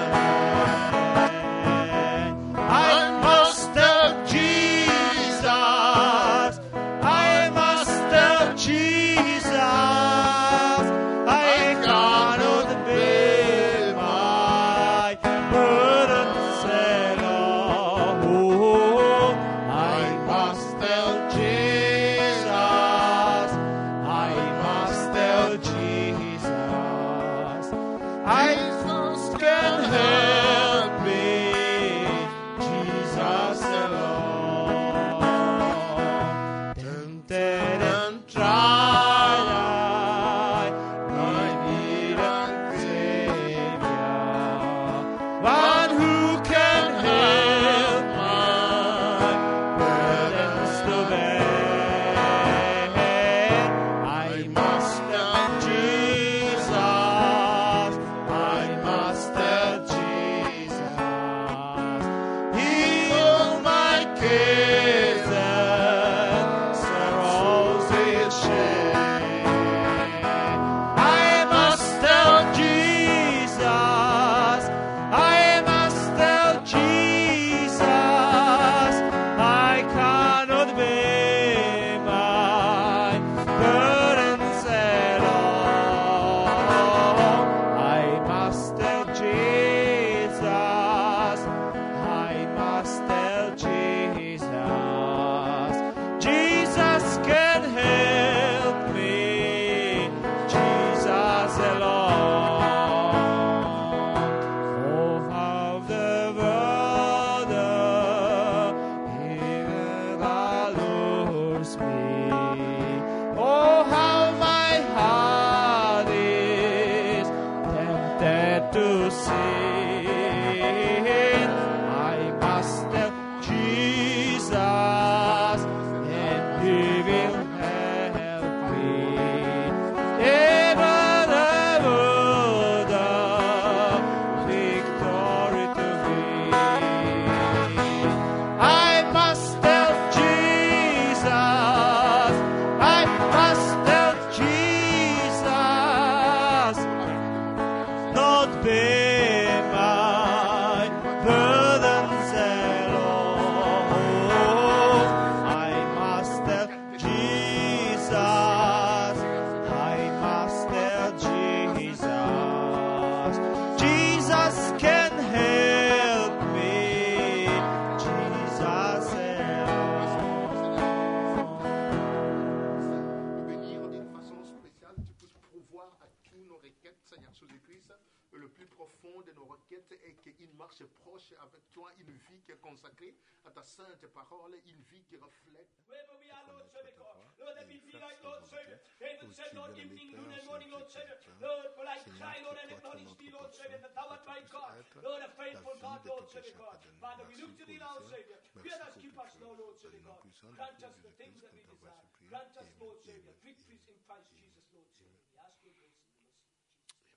marche avec toi une vie qui est consacrée à ta sainte parole, une vie qui reflète. Wherever we are, Lord, serve God. Lord, that we feel like, Lord, Savior. David said, Lord, evening, noon, and morning, Lord, Savior. Lord, for like cry, Lord, and acknowledge thee, Lord, Savior, that thou art my God. Lord, a faithful God, Lord, Savior God. Father, we look to thee now, Savior. Fear us, keep us now, Lord, Savior God. Grant us the things that we desire. Grant us, Lord, Savior, victories in Christ Jesus, Lord, Savior. We ask your grace in the mercy of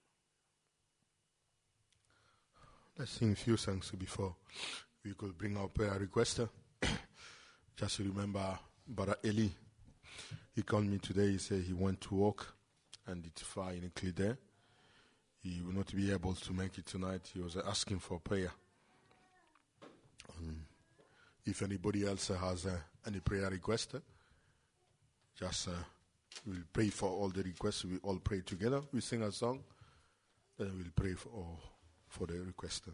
Jesus. Let's sing a few songs before we could bring our prayer request. Just remember Brother Eli. He called me today. He said he went to work and it's far in Clydach. He will not be able to make it tonight. He was asking for prayer. Um, if anybody else has uh, any prayer request, just uh, we'll pray for all the requests. We all pray together. We sing a song. Then we'll pray for all, for the request.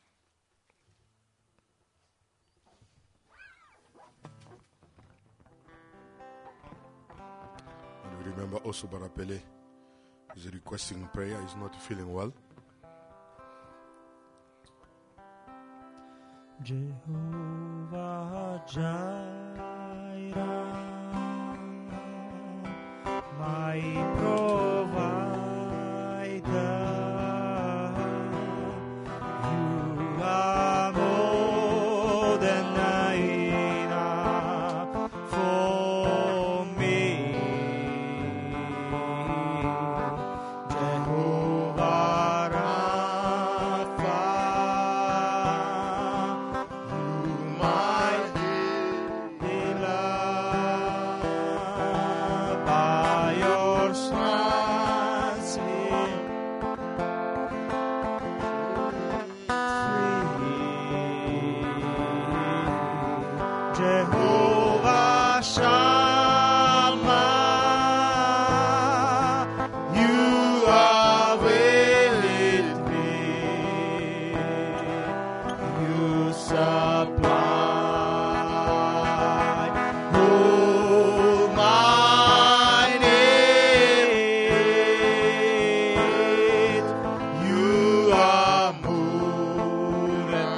And we remember also Brother Pele is requesting prayer. He's not feeling well. Jehovah Jireh, my provider, you are more than enough for me. Jehovah Rapha, my healer, by your stripes free. Jehovah Shammah, you are with me. You supply all my need. You are more than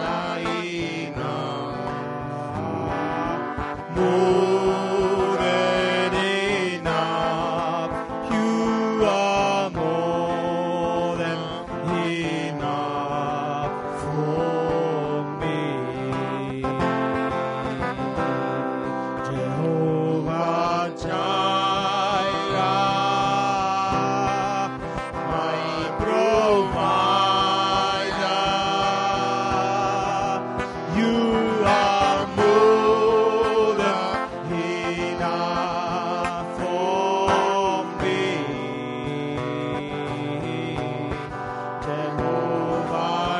enough, more than enough. You are more than enough for me. Jehovah Jireh, my provider, you are more than enough for me. Jehovah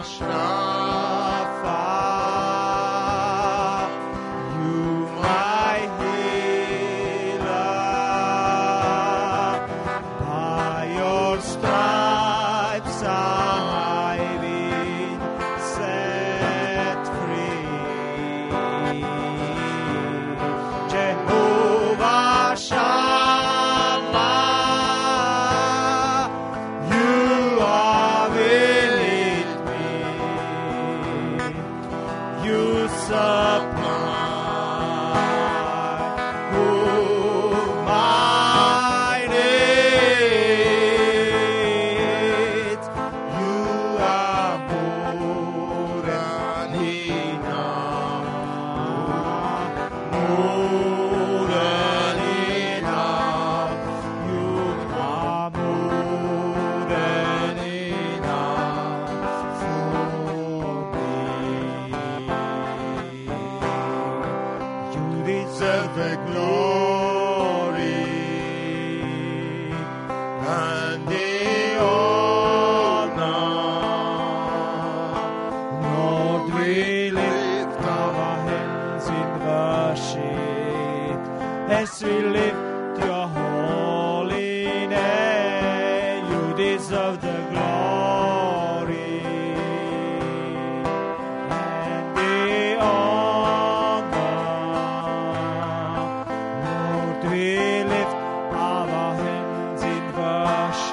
Rapha, you my healer, by your stripes I've been set free. Jehovah Shammah, you are with me. You supply all my needs. You are more than enough, more than enough. You are more than enough for me. You deserve the glory and the honor. Lord, we lift our hands in worship as we lift your holy name. You deserve the glory and the honor. Lord, we lift our hands in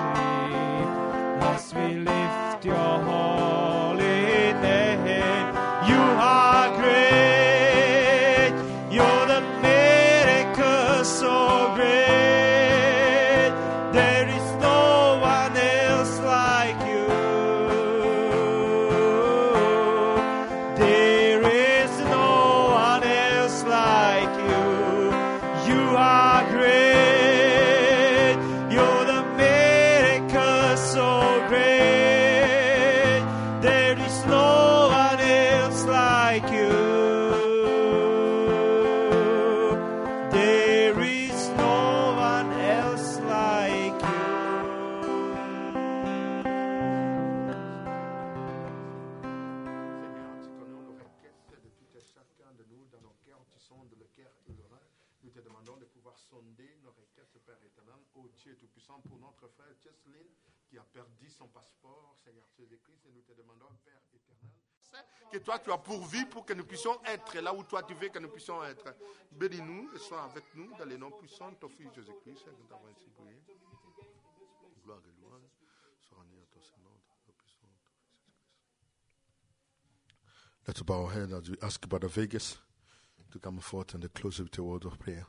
worship as we lift your holy name. like you. You are great. You're the miracle so great. There is no one else like you. There is no one else like you. Seigneur, tu connais nos requêtes de tout et chacun de nous dans nos cœurs, tu sondes le cœur et le rein. Nous te demandons de pouvoir sonder nos requêtes, Père éternel. Ô Dieu Tout-Puissant, pour notre frère Jesseline qui a perdu son passeport, Seigneur Jésus-Christ, et nous te demandons, Père éternel, que toi tu as pourvu pour que nous puissions être là où toi tu veux que nous puissions être. Bénis-nous et sois avec nous dans les noms puissants de ton Fils Jésus-Christ. Nous t'avons ainsi prié. Gloire et louange soient rendues à ton Seigneur, dans le puissant de ton Fils Jésus-Christ. Let's bow our head as we ask Brother Vegas to come forth and close with a word of prayer.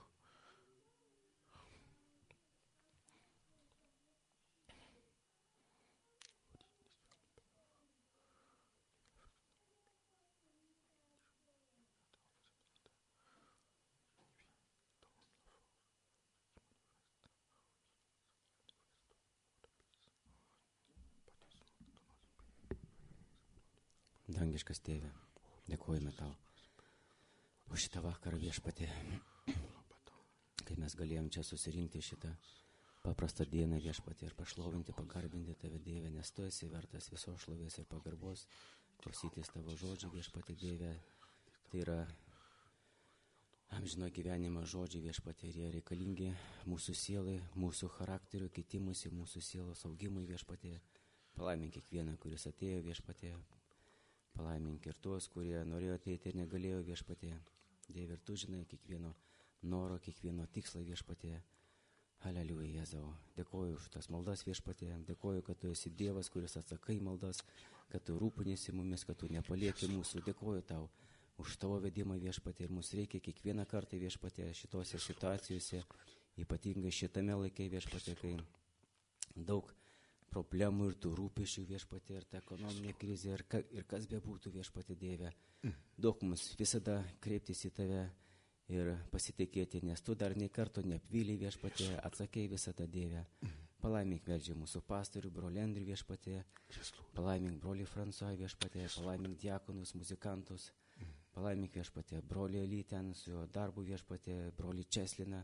Dangiškas Tėve, dėkojame Tau už šitą vakarą Viešpatie, kai mes galėjom čia susirinkti šitą paprastą dieną Viešpatie ir pašlovinti, pagarbinti Tave Dieve, nes Tu esi vertas visos šlovės ir pagarbos, klausytis Tavo žodžių Viešpatie Dieve. Tai yra amžino gyvenimo žodžiai Viešpatie ir jie reikalingi mūsų sielai, mūsų charakterio keitimusi, mūsų sielos augimui Viešpatie. Palaimink kiekvieną, kuris atėjo Viešpatie. Palaimink ir tuos, kurie norėjo ateiti ir negalėjo Viešpatie. Dieve, ir Tu žinai kiekvieno noro, kiekvieno tikslą Viešpatie. Aleliuja, Jėzau. Dėkoju už tas maldas Viešpatie. Dėkoju, kad Tu esi Dievas, kuris atsakai maldas, kad Tu rūpinėsi mumis, kad Tu nepalieki mūsų. Dėkoju Tau už Tavo vedimą Viešpatie. Ir mums reikia kiekvieną kartą Viešpatie šitose situacijose, ypatingai šitame laikai Viešpatie, kai daug problemų ir tų rūpešių Viešpatie, ir ta ekonominė krizė, ir, ka, ir kas be būtų Viešpatie Dieve. Daug mums visada kreiptis į Tave ir pasitikėti, nes Tu dar nei karto neapvyliai Viešpatie, atsakei visada Dieve. Palaimink meldžia mūsų pastorių, brolį Andrių Viešpatie, palaimink brolį Fransuoj Viešpatie, palaimink diakonus, muzikantus, palaimink Viešpatie, brolį Elį ten su jo darbu Viešpatie, brolį Česliną.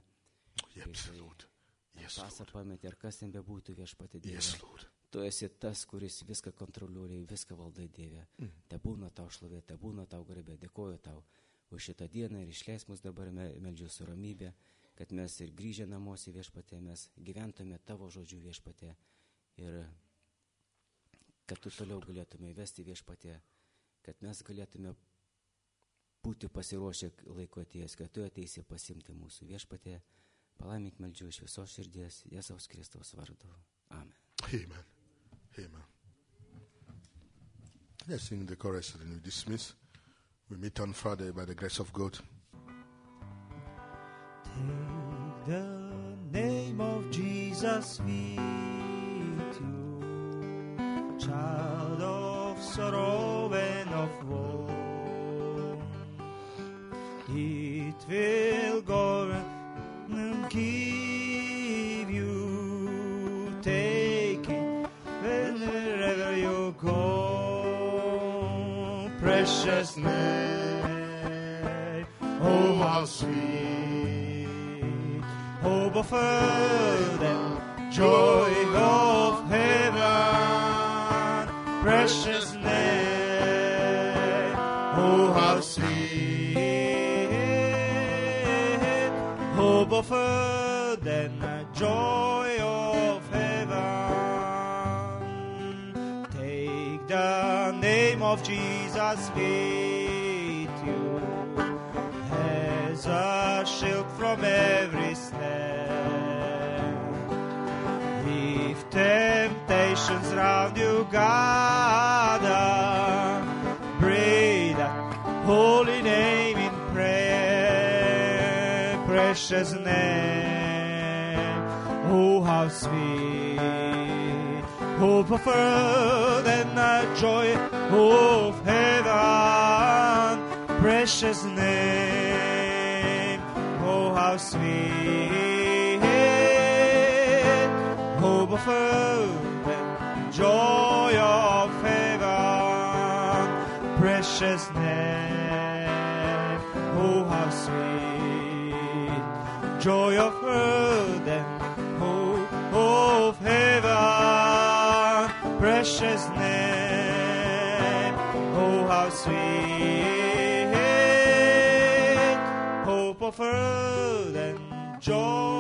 Pasą pametė, ar kas ten bebūtų Viešpatie Dieve. Yes, Tu esi tas, kuris viską kontroliuoja, viską valdai Dieve. Mm. Te būna Tau šlovė, te būna Tau garbė. Dėkoju Tau už šitą dieną ir išleis mus dabar, meldžiu su ramybė, kad mes ir grįžę namuose Viešpatie, mes gyventume Tavo žodžių Viešpatie ir kad Tu toliau galėtume įvesti Viešpatie, kad mes galėtume būti pasiruošę laiko atėjęs, kad Tu ateisi pasimti mūsų Viešpatie. Palaimink meldžiu iš visos širdies Jėzaus Kristaus vardu. Amen. Amen. Amen. Let's sing the chorus and we dismiss. We meet on Friday by the grace of God. Take the name of Jesus with you, child of sorrow and of woe. It will go and give you, take it wherever you go. Precious name, oh how sweet, hope of earth and joy of heaven. Precious name, oh how sweet, hope of earth and joy of heaven. Take the name of Jesus with you as a shield from every snare. If temptations round you gather, pray that holy name in prayer. Precious name, oh how sweet, hope of earth and the joy of heaven. Precious name, how sweet, hope of earth and joy of heaven, precious name, oh how sweet, joy of earth and hope of heaven, precious name, oh how sweet, hope of earth and joy